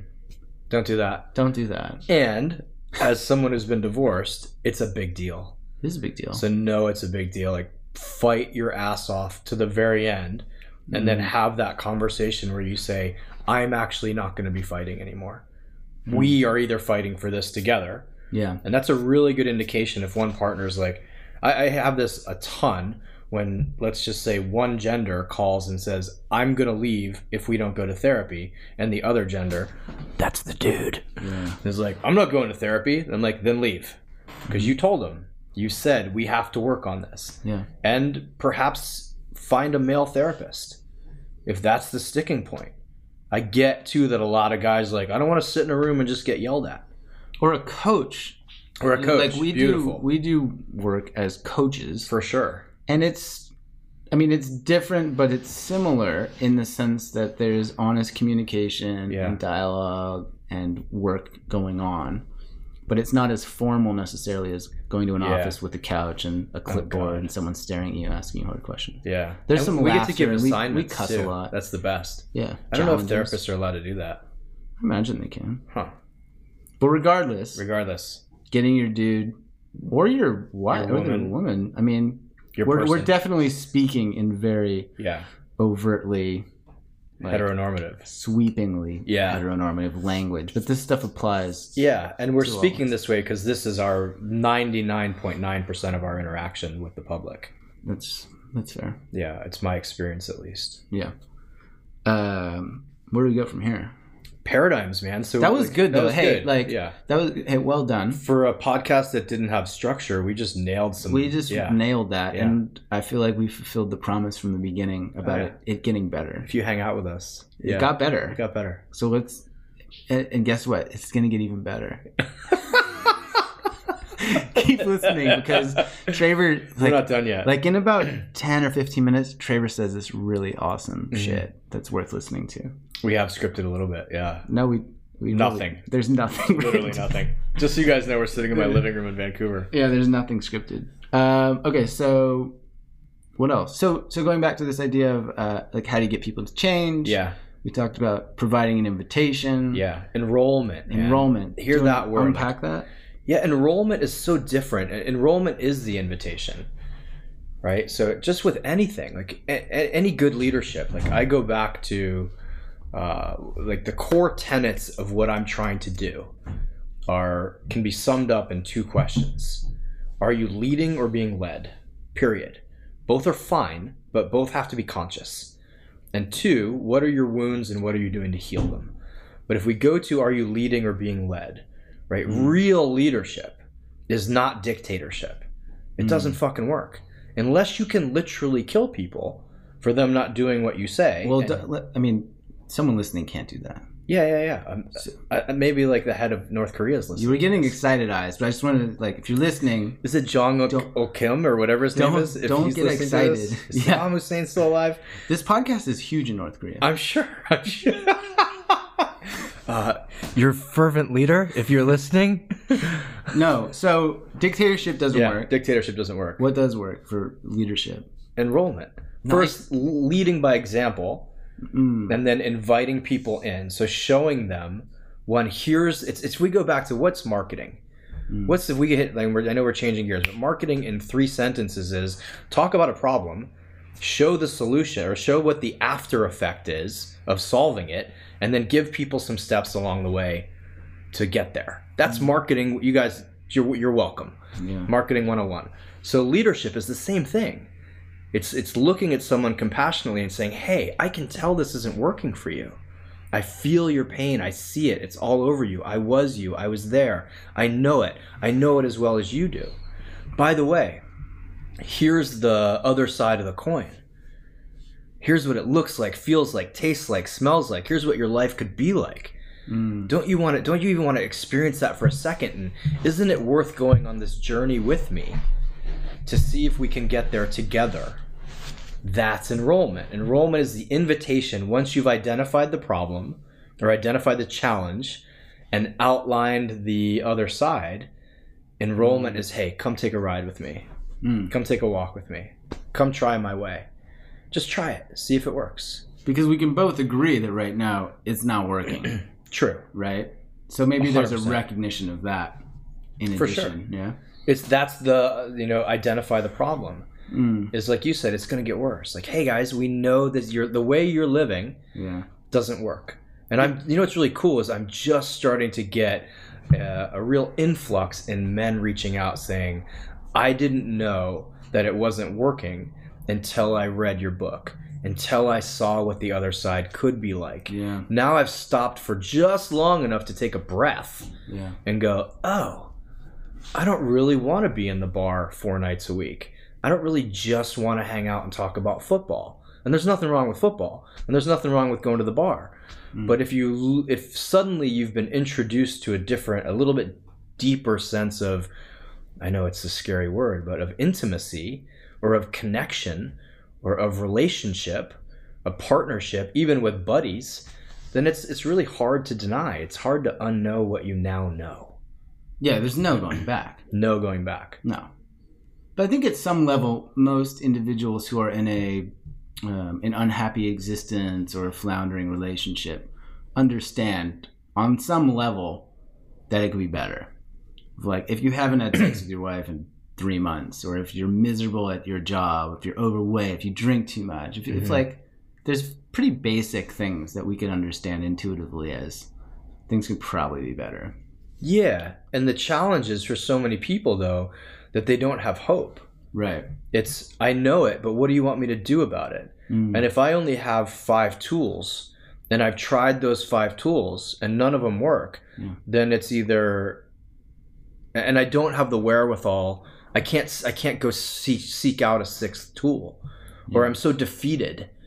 Don't do that. Don't do that. And as someone who's been divorced, it's a big deal. It is a big deal. So no, it's a big deal. Like, fight your ass off to the very end, and then have that conversation where you say, I'm actually not going to be fighting anymore. We are either fighting for this together. Yeah. And that's a really good indication if one partner's like, I have this a ton when, let's just say, one gender calls and says, I'm going to leave if we don't go to therapy. And the other gender, that's the dude, is like, I'm not going to therapy. And I'm like, then leave. Because you told him. You said, we have to work on this. Yeah. And perhaps find a male therapist if that's the sticking point. I get, too, that a lot of guys like, I don't want to sit in a room and just get yelled at. Or a coach. Or a coach. Like, we do work as coaches. For sure. And it's different, but it's similar in the sense that there's honest communication and dialogue and work going on. But it's not as formal necessarily as going to an office with a couch and a clipboard and someone staring at you asking you hard questions. Yeah. There's some we laughter. get to give assignments, we cuss too. a lot. That's the best. Yeah. I don't know if therapists are allowed to do that. I imagine they can. Huh. But regardless, getting your dude or your wife or the woman, I mean, we're definitely speaking in very overtly heteronormative, sweepingly heteronormative language, but this stuff applies. Yeah, and we're speaking this way because this is our 99.9% of our interaction with the public. That's fair. Yeah, it's my experience at least. Yeah. Where do we go from here? Paradigms, man. So that was good, though. That was well done for a podcast that didn't have structure. We just nailed some. We just nailed that, and I feel like we fulfilled the promise from the beginning about it getting better. If you hang out with us, it got better. It got better. So let's And guess what? It's going to get even better. Keep listening because Traver... We're not done yet. Like in about 10 or 15 minutes, Traver says this really awesome shit that's worth listening to. We have scripted a little bit, yeah. No, we nothing. Really, there's nothing. Literally nothing. Just so you guys know, we're sitting in my living room in Vancouver. Yeah, there's nothing scripted. Okay, so what else? So going back to this idea of like how do you get people to change? Yeah. We talked about providing an invitation. Yeah, enrollment. Hear that word. Unpack that? Yeah, enrollment is so different. Enrollment is the invitation, right? So just with anything, like any good leadership, like I go back to like the core tenets of what I'm trying to do can be summed up in 2 questions. Are you leading or being led? Period. Both are fine, but both have to be conscious. And 2, what are your wounds and what are you doing to heal them? But if we go to are you leading or being led, right? Real leadership is not dictatorship. It doesn't fucking work. Unless you can literally kill people for them not doing what you say. Well, I mean, someone listening can't do that. Yeah. Maybe like the head of North Korea is listening. You were getting excited eyes, but I just wanted to, like, if you're listening... Is it Jong Kim or whatever his name is? If don't get excited. Is Saddam Hussein still alive? This podcast is huge in North Korea. I'm sure. Your fervent leader, if you're listening. No, so dictatorship doesn't work. Dictatorship doesn't work. What does work for leadership? Enrollment. First, leading by example, and then inviting people in. So showing them, it's we go back to what's marketing. What's if we get hit? Like I know we're changing gears, but marketing in 3 sentences is talk about a problem, show the solution or show what the after effect is of solving it, and then give people some steps along the way to get there. That's marketing. You guys, you're welcome. Yeah. Marketing 101. So leadership is the same thing. It's looking at someone compassionately and saying, hey, I can tell this isn't working for you. I feel your pain. I see it. It's all over you. I was you. I was there. I know it. I know it as well as you do. By the way, here's the other side of the coin. Here's what it looks like, feels like, tastes like, smells like. Here's what your life could be like. Don't you even want to experience that for a second? And isn't it worth going on this journey with me to see if we can get there together? That's enrollment. Enrollment is the invitation once you've identified the problem or identified the challenge and outlined the other side. Enrollment is, hey, come take a ride with me. Come take a walk with me. Come try my way. Just try it. See if it works. Because we can both agree that right now it's not working. True. Right? So maybe 100%. There's a recognition of that in addition. For sure. Yeah. That's the, identify the problem. Is like you said, it's going to get worse. Like, hey guys, we know that the way you're living doesn't work. And what's really cool is I'm just starting to get a real influx in men reaching out saying, I didn't know that it wasn't working until I read your book, until I saw what the other side could be like. Yeah. Now I've stopped for just long enough to take a breath and go, oh, I don't really want to be in the bar 4 nights a week. I don't really just want to hang out and talk about football. And there's nothing wrong with football. And there's nothing wrong with going to the bar. But if suddenly you've been introduced to a little bit deeper sense of, I know it's a scary word, but of intimacy or of connection or of relationship, a partnership, even with buddies, then it's really hard to deny. It's hard to unknow what you now know. Yeah, there's no going back. No going back. No. But I think at some level, most individuals who are in an unhappy existence or a floundering relationship understand on some level that it could be better. Like if you haven't had sex with your wife in 3 months, or if you're miserable at your job, if you're overweight, if you drink too much, it's like there's pretty basic things that we can understand intuitively as things could probably be better. Yeah, and the challenge is for so many people though that they don't have hope. Right. It's, I know it, but what do you want me to do about it? And if I only have 5 tools and I've tried those 5 tools and none of them work, then it's either, and I don't have the wherewithal, I can't go seek out a 6th tool, or I'm so defeated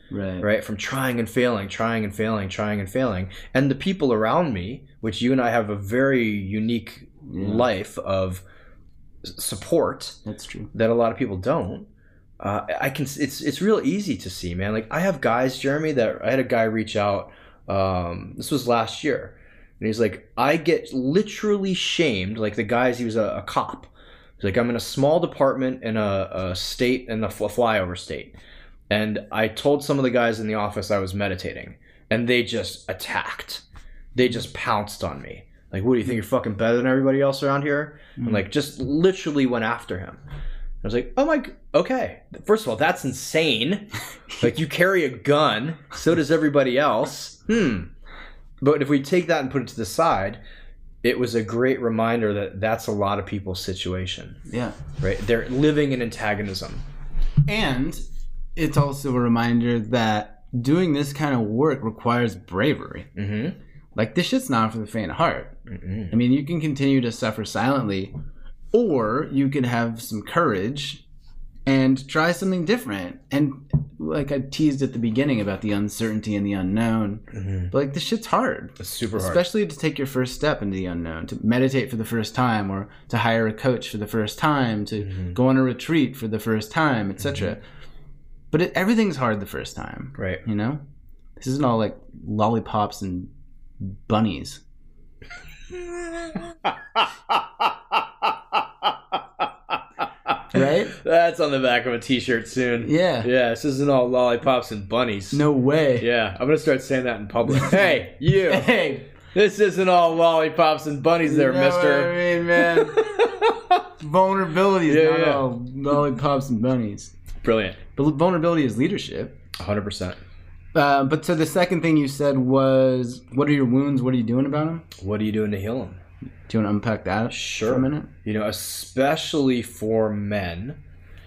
right? From trying and failing. And the people around me, which you and I have a very unique life of support. That's true. That a lot of people don't. It's real easy to see, man. Like I have guys, Jeremy, that I had a guy reach out. This was last year, and he's like, I get literally shamed. Like the guys, he was a cop. He's like, I'm in a small department in a state, in a flyover state, and I told some of the guys in the office I was meditating, and they just attacked. They just pounced on me. Like, what do you think? You're fucking better than everybody else around here? And like, just literally went after him. I was like, oh my, okay. First of all, that's insane. Like, you carry a gun, so does everybody else. But if we take that and put it to the side, it was a great reminder that that's a lot of people's situation. Yeah. Right? They're living in antagonism. And it's also a reminder that doing this kind of work requires bravery. Mm-hmm. Like, this shit's not for the faint of heart. Mm-mm. I mean, you can continue to suffer silently, or you can have some courage and try something different. And like I teased at the beginning about the uncertainty and the unknown, but like this shit's hard. It's super hard. Especially to take your first step into the unknown, to meditate for the first time, or to hire a coach for the first time, to go on a retreat for the first time, etc. But everything's hard the first time. Right. You know? This isn't all like lollipops and bunnies. Right? That's on the back of a t-shirt soon. Yeah. Yeah, this isn't all lollipops and bunnies. No way. Yeah, I'm going to start saying that in public. Hey, you. Hey. This isn't all lollipops and bunnies there, mister. What I mean, man. Vulnerability is not all lollipops and bunnies. Brilliant. But vulnerability is leadership. 100%. But so the second thing you said was, what are your wounds? What are you doing about them? What are you doing to heal them? Do you want to unpack that for a minute? You know, especially for men,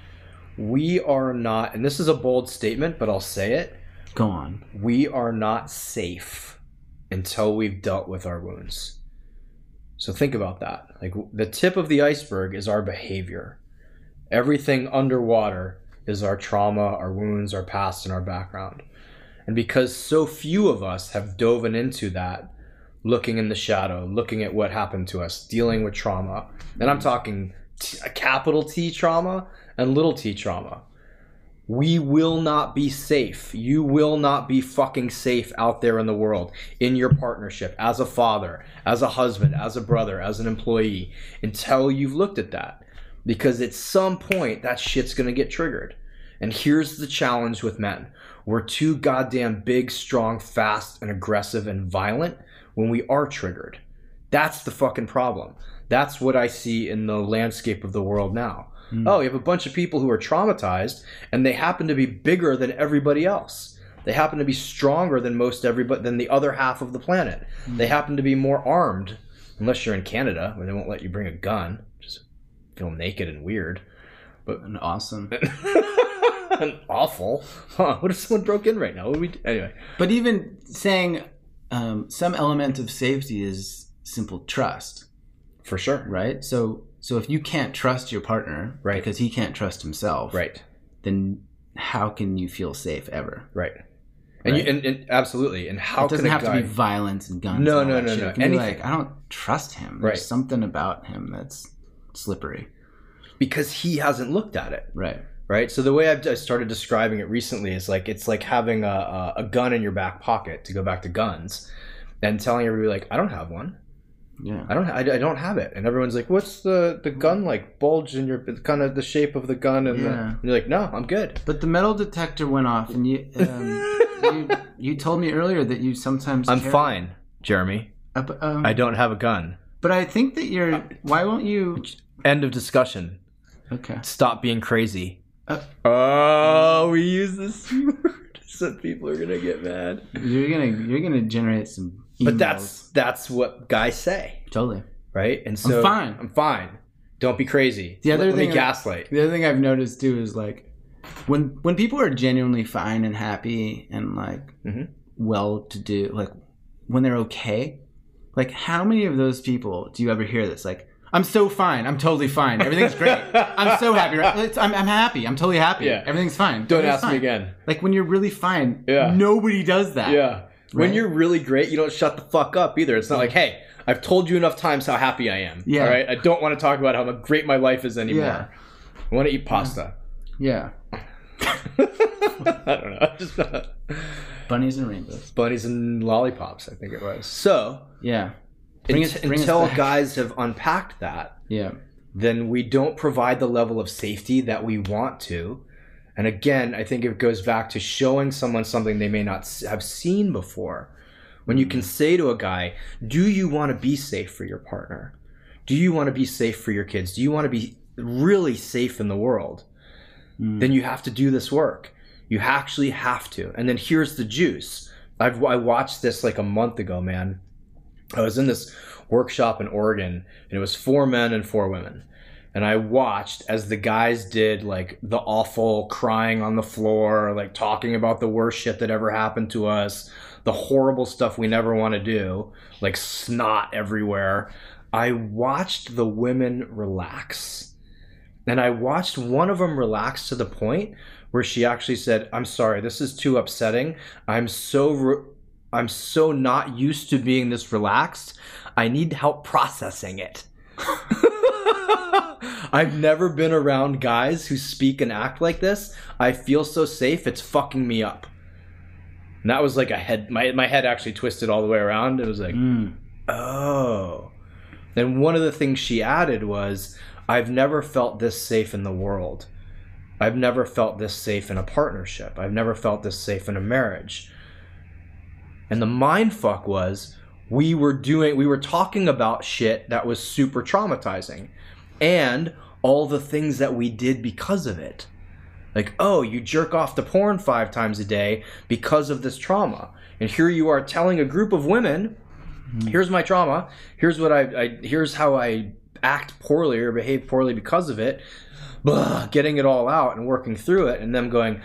we are not, and this is a bold statement, but I'll say it. Go on. We are not safe until we've dealt with our wounds. So think about that. Like, the tip of the iceberg is our behavior. Everything underwater is our trauma, our wounds, our past, and our background. And because so few of us have dove into that, looking in the shadow, looking at what happened to us, dealing with trauma. And I'm talking a capital T trauma and little t trauma. We will not be safe. You will not be fucking safe out there in the world, in your partnership, as a father, as a husband, as a brother, as an employee, until you've looked at that. Because at some point, that shit's gonna get triggered. And here's the challenge with men. We're too goddamn big, strong, fast, and aggressive and violent when we are triggered. That's the fucking problem. That's what I see in the landscape of the world now. Oh, you have a bunch of people who are traumatized, and they happen to be bigger than everybody else. They happen to be stronger than than the other half of the planet. They happen to be more armed, unless you're in Canada, where they won't let you bring a gun. Just feel naked and weird. And awesome. And awful. Huh, what if someone broke in right now? What would we do? Anyway. But even saying some element of safety is simple trust. For sure. Right? So if you can't trust your partner, right, because he can't trust himself, right, then how can you feel safe ever? Right. And, right? And absolutely. And how can it doesn't have to be violence and guns? No. It can be like, I don't trust him. There's right. something about him that's slippery. Because he hasn't looked at it. Right. Right. So the way I started describing it recently is like, it's like having a gun in your back pocket, to go back to guns, and telling everybody like, I don't have one. Yeah. I don't have it. And everyone's like, what's the gun like? Bulge in your, kind of the shape of the gun. And, and you're like, no, I'm good. But the metal detector went off, and you told me earlier that you sometimes I'm fine, Jeremy. I don't have a gun. But I think that why won't you... End of discussion. Okay. Stop being crazy. We use this word, so people are gonna get mad. You're gonna generate some emails. But that's what guys say. Totally. Right? And so I'm fine. Don't be crazy. The other thing, gaslight. The other thing I've noticed too is like when people are genuinely fine and happy and like well-to-do, like when they're okay, like how many of those people do you ever hear this? Like, I'm so fine. I'm totally fine. Everything's great. I'm so happy. Right? I'm happy. I'm totally happy. Yeah. Everything's fine. Don't Everything's ask me fine. again. Like when you're really fine, Yeah. nobody does that. Yeah. When Right? you're really great, you don't shut the fuck up either. It's not like, hey, I've told you enough times how happy I am. Yeah. All right. I don't want to talk about how great my life is anymore. Yeah. I want to eat pasta. Yeah. I don't know. Just Bunnies and rainbows. bunnies and lollipops, I think it was. So Yeah. Bring us until back. guys have unpacked that, Yeah. then we don't provide the level of safety that we want to. And again, I think it goes back to showing someone something they may not have seen before. When you can say to a guy, do you want to be safe for your partner? Do you want to be safe for your kids? Do you want to be really safe in the world? Then you have to do this work. You actually have to. And then here's the juice. I watched this like a month ago, man. I was in this workshop in Oregon, and it was 4 men and 4 women. And I watched as the guys did like the awful crying on the floor, like talking about the worst shit that ever happened to us, the horrible stuff we never want to do, like snot everywhere. I watched the women relax. And I watched one of them relax to the point where she actually said, I'm sorry, this is too upsetting. I'm so not used to being this relaxed. I need help processing it. I've never been around guys who speak and act like this. I feel so safe, it's fucking me up. And that was like a head, my head actually twisted all the way around. It was like, oh. And one of the things she added was, I've never felt this safe in the world. I've never felt this safe in a partnership. I've never felt this safe in a marriage. And the mind fuck was, we were talking about shit that was super traumatizing and all the things that we did because of it. Like, oh, you jerk off to porn 5 times a day because of this trauma. And here you are telling a group of women, here's my trauma, here's what here's how I act poorly or behave poorly because of it, getting it all out and working through it, and them going,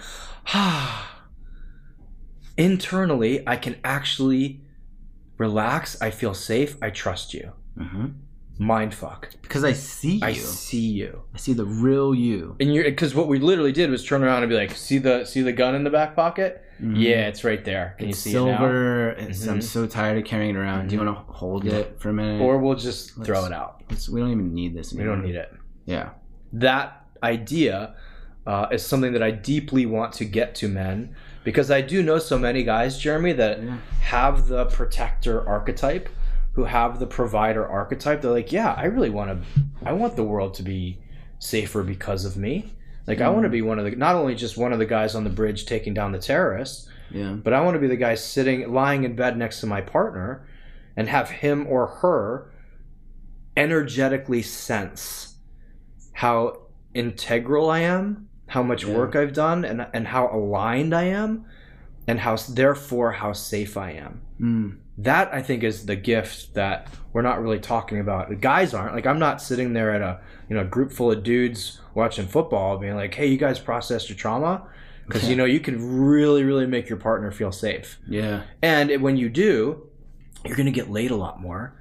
internally, I can actually relax, I feel safe, I trust you. Mind fuck. Because I see you. I see you. I see the real you. And because what we literally did was turn around and be like, see the gun in the back pocket? Yeah, it's right there. Can It's you see silver. it now? It's, I'm so tired of carrying it around. Do you want to hold it for a minute? Or we'll just throw it out. We don't even need this anymore. We don't need it. Yeah. That idea is something that I deeply want to get to men, because I do know so many guys, Jeremy, that have the protector archetype, who have the provider archetype. They're like, yeah, I want the world to be safer because of me. Like, I want to be not only just one of the guys on the bridge taking down the terrorists, but I want to be the guy lying in bed next to my partner and have him or her energetically sense how integral I am, how much work I've done, and how aligned I am, and how safe I am. That, I think, is the gift that we're not really talking about. The guys aren't. Like, I'm not sitting there at a group full of dudes watching football being like, hey, you guys processed your trauma? Because, you can really, really make your partner feel safe. Yeah. And when you do, you're going to get laid a lot more.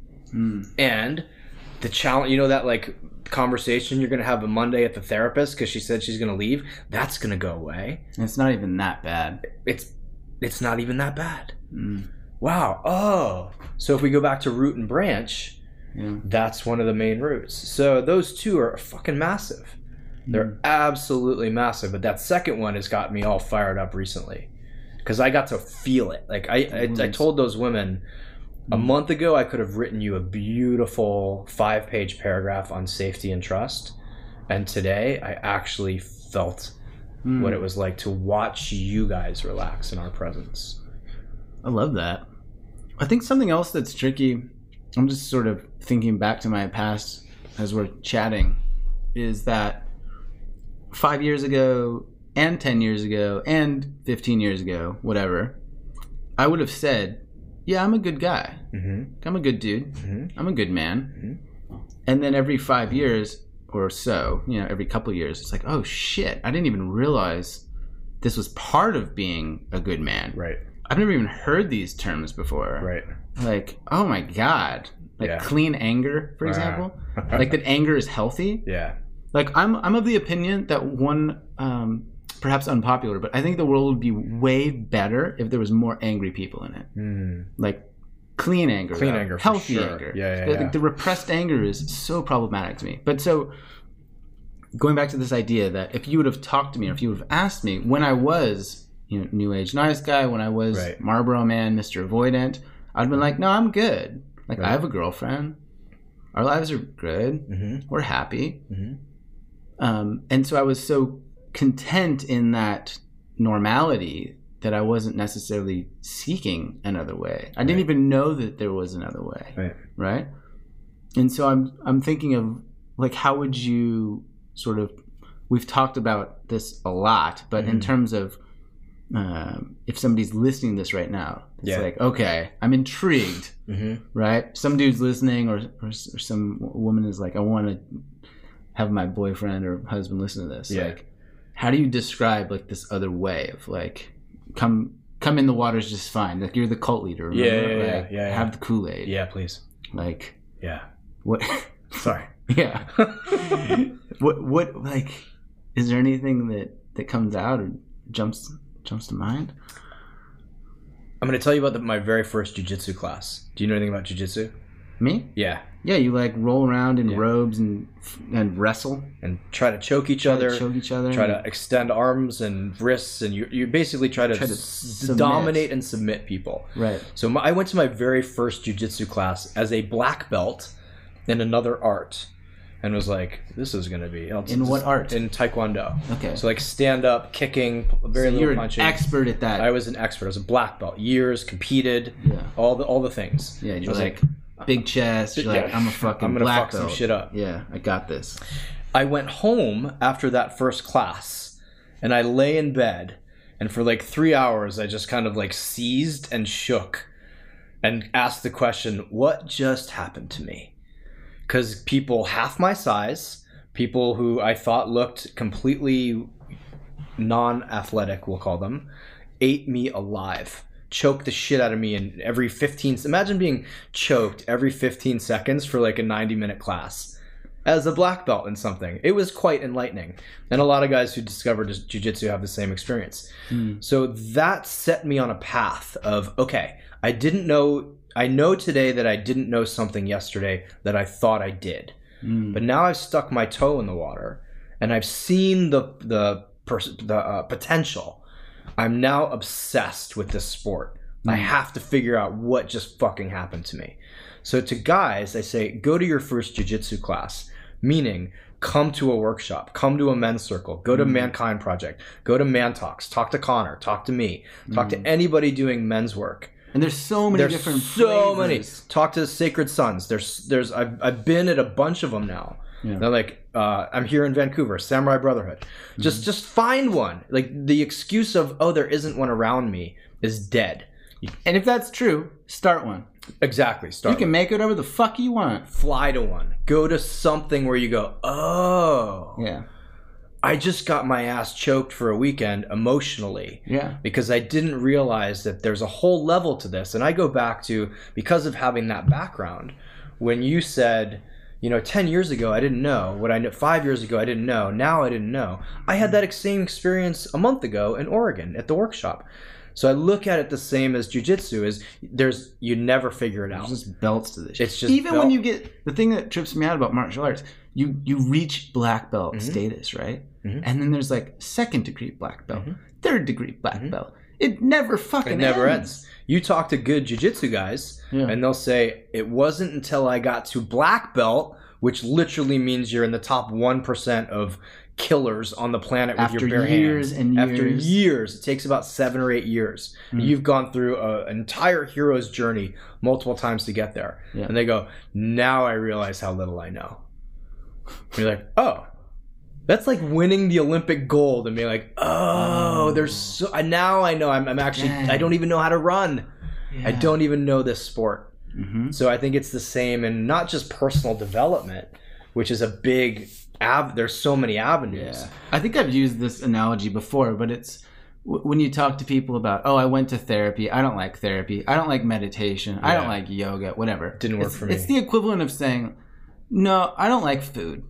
And the challenge, that like conversation you're going to have a Monday at the therapist because she said she's going to leave, that's going to go away. It's not even that bad. It's not even that bad. Wow. Oh. So if we go back to root and branch, that's one of the main roots. So those two are fucking massive. They're absolutely massive. But that second one has got me all fired up recently because I got to feel it. Like I told those women a month ago, I could have written you a beautiful 5-page paragraph on safety and trust. And today I actually felt what it was like to watch you guys relax in our presence. I love that. I think something else that's tricky, I'm just sort of thinking back to my past as we're chatting, is that 5 years ago and 10 years ago and 15 years ago, whatever, I would have said, yeah, I'm a good guy. I'm a good dude. I'm a good man. And then every 5 years or so, every couple of years, it's like, oh shit, I didn't even realize this was part of being a good man. Right. I've never even heard these terms before. Right. Like, oh my God. Like clean anger, for example. Like that anger is healthy. Yeah. Like I'm of the opinion that one, perhaps unpopular, but I think the world would be way better if there was more angry people in it. Like clean anger, healthy anger. Yeah. The repressed anger is so problematic to me. But so going back to this idea that if you would have talked to me, or if you would have asked me when I was, new age nice guy, when I was Marlboro man, Mr. Avoidant, I'd have been like, no, I'm good. Like I have a girlfriend. Our lives are good. We're happy. And so I was so content in that normality that I wasn't necessarily seeking another way. I didn't even know that there was another way. Right. And so I'm thinking of like, how would you sort of, we've talked about this a lot, but in terms of if somebody's listening to this right now, it's like, okay, I'm intrigued, right? Some dude's listening or some woman is like, I want to have my boyfriend or husband listen to this. Like, how do you describe like this other way of like, come in the water's just fine. Like you're the cult leader. Remember? Have the Kool-Aid. Yeah, please. Like, what? Sorry. What like, is there anything that comes out or jumps to mind? I'm going to tell you about my very first jiu-jitsu class. Do you know anything about jiu-jitsu? Me? Yeah. Yeah, you like roll around in robes and wrestle and try to choke each other. Try to extend arms and wrists, and you basically try to dominate and submit people. Right. So I went to my very first jiu-jitsu class as a black belt in another art. And was like, this is going to be... In what art? In Taekwondo. Okay. So like stand up, kicking, very little punching. You're an expert at that. I was an expert. I was a black belt. Years, competed, all the things. Yeah, you're like, big chest. You're like, I'm a fucking I'm gonna black fuck belt. some shit up. Yeah, I got this. I went home after that first class, and I lay in bed, and for like 3 hours, I just kind of like seized and shook and asked the question, what just happened to me? Because people half my size, people who I thought looked completely non-athletic, we'll call them, ate me alive, choked the shit out of me in every 15... Imagine being choked every 15 seconds for like a 90-minute class as a black belt in something. It was quite enlightening. And a lot of guys who discovered jiu-jitsu have the same experience. So that set me on a path of, okay, I know today that I didn't know something yesterday that I thought I did. But now I've stuck my toe in the water and I've seen the potential. I'm now obsessed with this sport. I have to figure out what just fucking happened to me. So to guys, I say, go to your first jiu-jitsu class, meaning come to a workshop, come to a men's circle, go to Mankind Project, go to Man Talks, talk to Connor, talk to me, talk to anybody doing men's work. And there's so many different flavors. Talk to Sacred Sons. I've been at a bunch of them now. Yeah. They're like, I'm here in Vancouver, Samurai Brotherhood. Just find one. Like the excuse of, oh, there isn't one around me is dead. And if that's true, start one. Exactly. You can make it whatever the fuck you want. Fly to one. Go to something where you go, oh. Yeah. I just got my ass choked for a weekend emotionally. Yeah. Because I didn't realize that there's a whole level to this. And I go back to, because of having that background, when you said, 10 years ago, I didn't know. What I know 5 years ago, I didn't know. Now I didn't know. I had that same experience a month ago in Oregon at the workshop. So I look at it the same as jiu-jitsu is you never figure it out. There's just belts to this shit. It's just even when you get, the thing that trips me out about martial arts, you reach black belt status, right? And then there's like 2nd degree black belt, 3rd degree black belt. It never fucking ends. You talk to good jiu-jitsu guys and they'll say, it wasn't until I got to black belt, which literally means you're in the top 1% of killers on the planet with your bare hands. After years. It takes about 7 or 8 years. You've gone through an entire hero's journey multiple times to get there. And they go, now I realize how little I know. And you're like, oh. That's like winning the Olympic gold and being like, oh, there's so... Now I know I'm actually... I don't even know how to run. I don't even know this sport. So I think it's the same in not just personal development, which is a big... There's so many avenues. I think I've used this analogy before, but it's when you talk to people about, oh, I went to therapy, I don't like therapy, I don't like meditation, I don't like yoga, whatever. Didn't work for me. It's the equivalent of saying, no, I don't like food.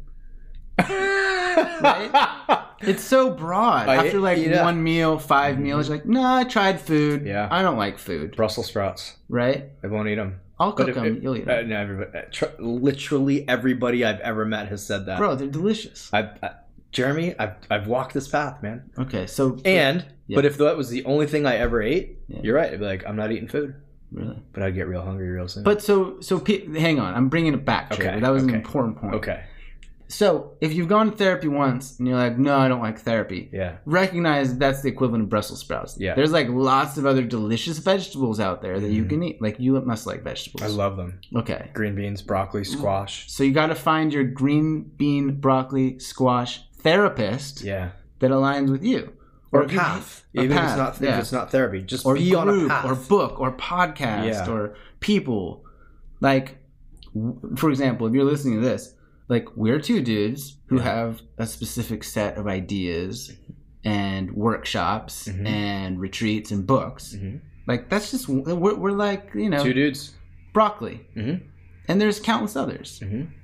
Right? It's so broad. After one meal, 5 meals, you're like, no, I tried food. Yeah. I don't like food. Brussels sprouts. Right? I won't eat them. I'll cook them. You'll eat them. No, literally everybody I've ever met has said that. Bro, they're delicious. Jeremy, I've walked this path, man. Okay, so... But if that was the only thing I ever ate, you're right. I'd be like, I'm not eating food. Really? But I'd get real hungry real soon. But hang on. I'm bringing it back, Trevor. That was an important point. Okay. So, if you've gone to therapy once and you're like, no, I don't like therapy, recognize that's the equivalent of Brussels sprouts. Yeah. There's like lots of other delicious vegetables out there that you can eat. Like, you must like vegetables. I love them. Okay. Green beans, broccoli, squash. So, you got to find your green bean, broccoli, squash therapist that aligns with you. Or a path. If it's not therapy. Just or be group, on a path. Or book, or podcast, or people. Like, for example, if you're listening to this, like, we're two dudes who have a specific set of ideas and workshops and retreats and books. Like, that's just, we're like, you know. Two dudes. Broccoli. And there's countless others.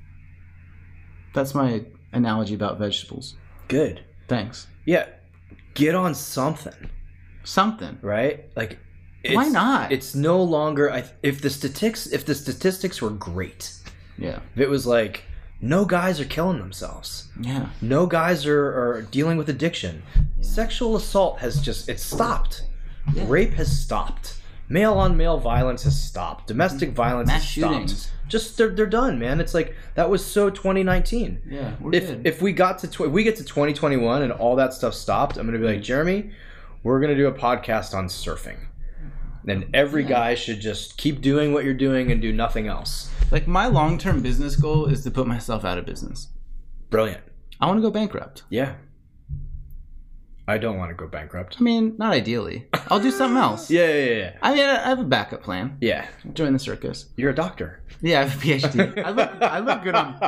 That's my analogy about vegetables. Good. Thanks. Yeah. Get on something. Something. Right? Like, why not? It's no longer, if the statistics were great. Yeah. If it was like, no guys are killing themselves. Yeah. No guys are dealing with addiction. Sexual assault it's stopped. Yeah. Rape has stopped. Male on male violence has stopped. Domestic violence has shootings. stopped. Just they're done, man. It's like that was so 2019. Yeah, if we get to 2021 and all that stuff stopped, I'm gonna be like, Jeremy, we're gonna do a podcast on surfing. Then every guy should just keep doing what you're doing and do nothing else. Like, my long-term business goal is to put myself out of business. Brilliant. I want to go bankrupt. Yeah. I don't want to go bankrupt. I mean, not ideally. I'll do something else. Yeah. I mean, I have a backup plan. Yeah. Join the circus. You're a doctor. Yeah, I have a PhD. I look good on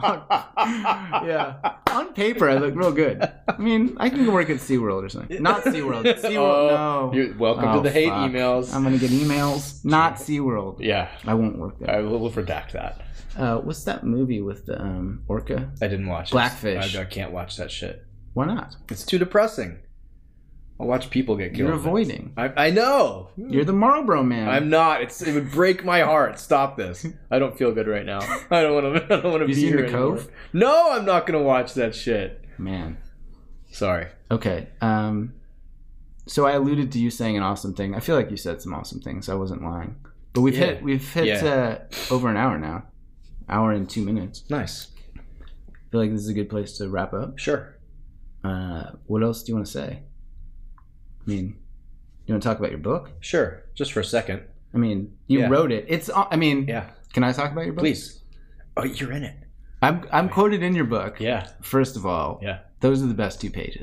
on paper, I look real good. I mean, I can go work at SeaWorld or something. Not SeaWorld. SeaWorld, no. You're welcome to the hate emails. I'm going to get emails. Not SeaWorld. Yeah. I won't work there. I will redact that. What's that movie with the orca? I didn't watch Blackfish. I can't watch that shit. Why not? It's too depressing. I'll watch people get killed. You're avoiding. I know. You're the Marlboro man. I'm not. It would break my heart. Stop this. I don't feel good right now. I don't want to be here anymore. Cove? No, I'm not gonna watch that shit. Man. Sorry. Okay. So I alluded to you saying an awesome thing. I feel like you said some awesome things. I wasn't lying. But we've hit over an hour now. Hour and 2 minutes. Nice. I feel like this is a good place to wrap up. Sure. What else do you want to say? I mean, you want to talk about your book? Sure. Just for a second. I mean, you wrote it. Yeah. Can I talk about your book? Please. Oh, you're in it. I'm quoted in your book. Yeah. First of all. Yeah. Those are the best 2 pages.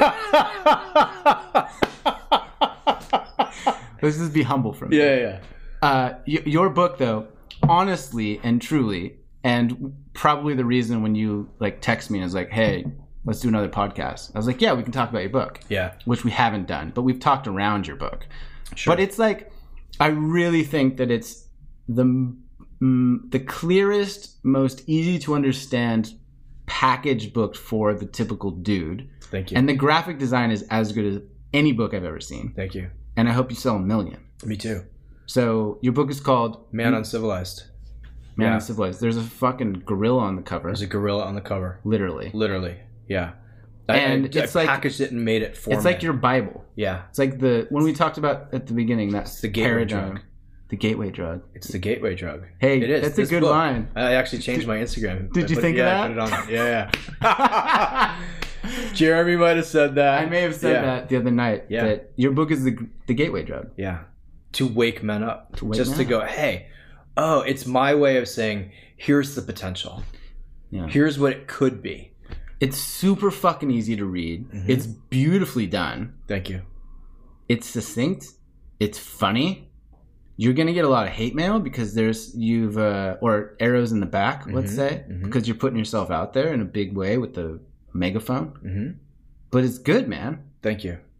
Let's just be humble from me. Yeah. Your book, though, honestly and truly, and probably the reason when you text me and was like, hey, let's do another podcast. I was like, yeah, we can talk about your book. Yeah. Which we haven't done, but we've talked around your book. Sure. But it's I really think that it's the clearest, most easy to understand package book for the typical dude. Thank you. And the graphic design is as good as any book I've ever seen. Thank you. And I hope you sell 1 million. Me too. So your book is called Man Uncivilized. Man Uncivilized. There's a fucking gorilla on the cover. There's a gorilla on the cover. Literally. Yeah. And I packaged it and made it for me. It's like your Bible. Yeah. It's like when we talked about at the beginning, that's the gateway drug. The gateway drug. It's the gateway drug. Hey, it is. That's a good book. line. I actually changed my Instagram. Did you think of that? I put it on. Yeah. Jeremy might have said that. I may have said that the other night. Yeah. That your book is the gateway drug. Yeah. To wake men up. To go, hey, it's my way of saying, here's the potential. Yeah. Here's what it could be. It's super fucking easy to read. Mm-hmm. It's beautifully done. Thank you. It's succinct. It's funny. You're gonna get a lot of hate mail because or arrows in the back, let's say, because you're putting yourself out there in a big way with the megaphone. Mm-hmm. But it's good, man. Thank you.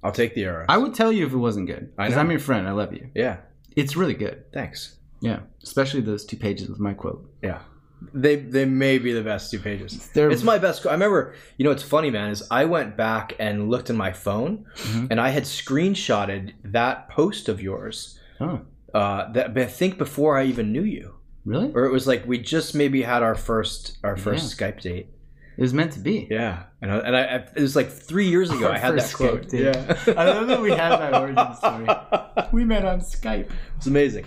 I'll take the arrows. I would tell you if it wasn't good. I Because know. I'm your friend. I love you. Yeah. It's really good. Thanks. Yeah. Especially those 2 pages with my quote. Yeah. They may be the best 2 pages. They're- It's my best. I remember, what's funny, man, is I went back and looked in my phone and I had screenshotted that post of yours. Oh. That I think before I even knew you. Really? Or it was like we just maybe had our first Skype date. It was meant to be. Yeah. And I it was like 3 years ago I had that First quote. Skype date. Yeah. I love that we had that origin story. We met on Skype. It's amazing.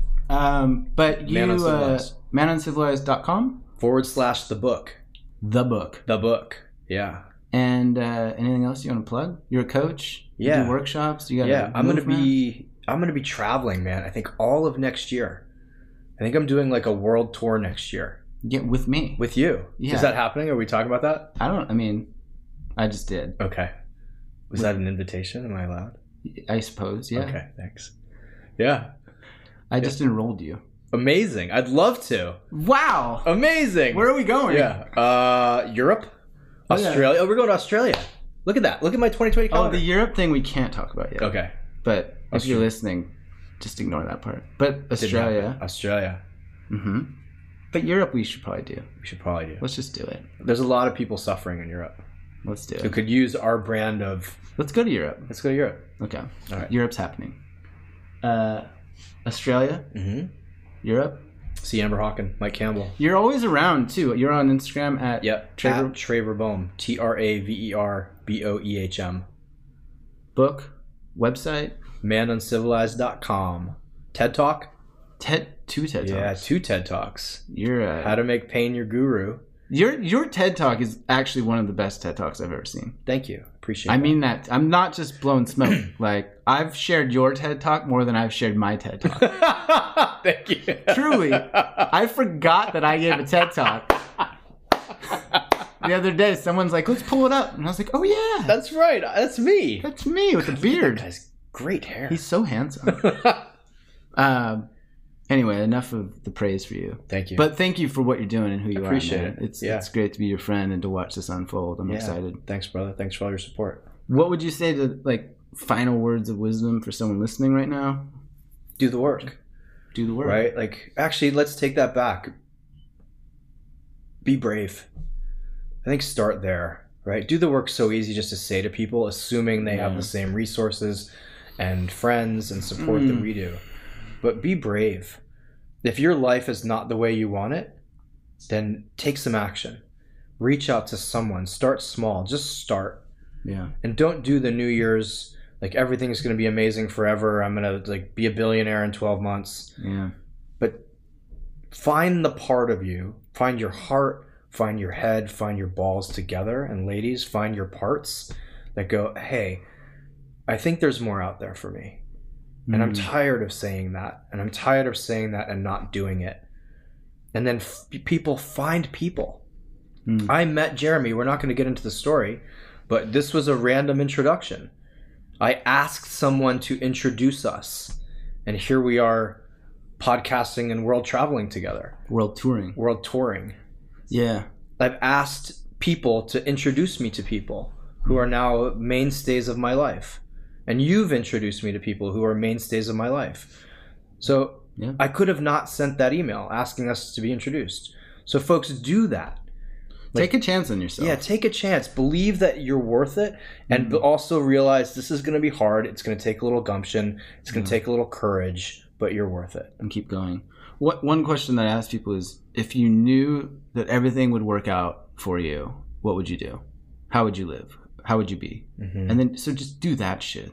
But you, Man Uncivilized. manuncivilized.com? /the book. The book. The book. Yeah. And anything else you want to plug? You're a coach? Yeah. You do workshops? You got Yeah, I'm gonna be traveling, man. I think all of next year. I think I'm doing like a world tour next year Get with me. with you. Yeah. Is that happening? Are we talking about that? I just did. Okay. Was that an invitation? Am I allowed? I suppose, yeah. Okay, thanks. Yeah. I just enrolled you. Amazing. I'd love to. Wow! Amazing. Where are we going? Yeah. Europe? Oh, yeah. Australia. Oh, we're going to Australia. Look at that. Look at my 2020 Oh, calendar. the Europe thing we can't talk about yet. Okay. But if you're listening, just ignore that part. But Australia. Australia. Mm-hmm. But Europe we should probably do. We should probably do. Let's just do it. There's a lot of people suffering in Europe Let's do who it. could use our brand of... Let's go to Europe. Let's go to Europe. Okay. All right. Europe's happening. Australia, Mm-hmm. Europe. See Amber Hawken, Mike Campbell. You're always around too. You're on Instagram at Yep. Traver At Traver Boehm. TraverBoehm. book, website, manuncivilized.com. TED Talk? two TED Talks. Yeah, 2 TED Talks. You're How to make pain your guru. your TED Talk is actually one of the best TED Talks I've ever seen. Thank you. Appreciate I that. mean that. I'm not just blowing smoke. Like, I've shared your TED Talk more than I've shared my TED Talk. Thank you. Truly, I forgot that I gave a TED Talk. The other day, someone's like, let's pull it up. And I was like, oh yeah. That's right. That's me. That's me with a beard. That guy's great hair. He's so handsome. Anyway, enough of the praise for you. Thank you. But thank you for what you're doing and who you Appreciate are. Man. it. It's great to be your friend and to watch this unfold. I'm excited. Thanks, brother. Thanks for all your support. What would you say to final words of wisdom for someone listening right now? Do the work. Do the work. Right? Like, actually, let's take that back. Be brave. I think start there, right? Do the work so easy just to say to people, assuming they have the same resources and friends and support that we do. But be brave. If your life is not the way you want it, then take some action. Reach out to someone. Start small. Just start. Yeah. And don't do the New Year's, like everything is going to be amazing forever. I'm going to be a billionaire in 12 months. Yeah. But find the part of you, find your heart, find your head, find your balls together. And ladies, find your parts that go, hey, I think there's more out there for me. And I'm tired of saying that. And I'm tired of saying that and not doing it. And then people find people. I met Jeremy. We're not going to get into the story, but this was a random introduction. I asked someone to introduce us. And here we are podcasting and world traveling together. World touring. Yeah. I've asked people to introduce me to people who are now mainstays of my life. And you've introduced me to people who are mainstays of my life. So I could have not sent that email asking us to be introduced. So folks, do that. Take a chance on yourself. Yeah, take a chance. Believe that you're worth it. And also realize this is going to be hard. It's going to take a little gumption. It's going to take a little courage. But you're worth it. And keep going. One question that I ask people is, if you knew that everything would work out for you, what would you do? How would you live? How would you be? And then, so just do that shit.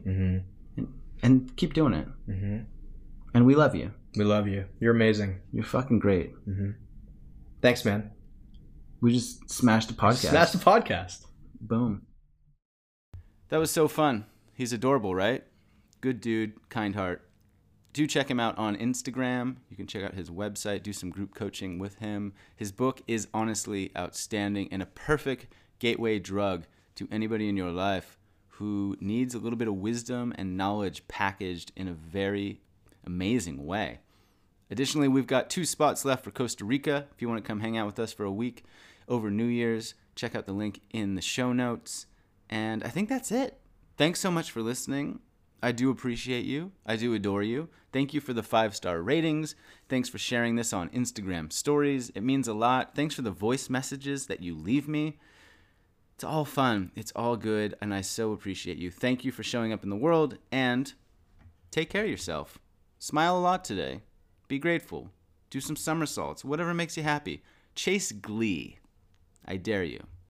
And keep doing it. And we love you. We love you. You're amazing. You're fucking great. Thanks, man. We just smashed the podcast. Smashed the podcast. Boom. That was so fun. He's adorable, right? Good dude, kind heart. Do check him out on Instagram. You can check out his website, do some group coaching with him. His book is honestly outstanding and a perfect gateway drug to anybody in your life who needs a little bit of wisdom and knowledge packaged in a very amazing way. Additionally, we've got 2 spots left for Costa Rica. If you want to come hang out with us for a week over New Year's, check out the link in the show notes. And I think that's it. Thanks so much for listening. I do appreciate you. I do adore you. Thank you for the 5-star ratings. Thanks for sharing this on Instagram stories. It means a lot. Thanks for the voice messages that you leave me. It's all fun. It's all good. And I so appreciate you. Thank you for showing up in the world. And take care of yourself. Smile a lot today. Be grateful. Do some somersaults. Whatever makes you happy. Chase glee. I dare you.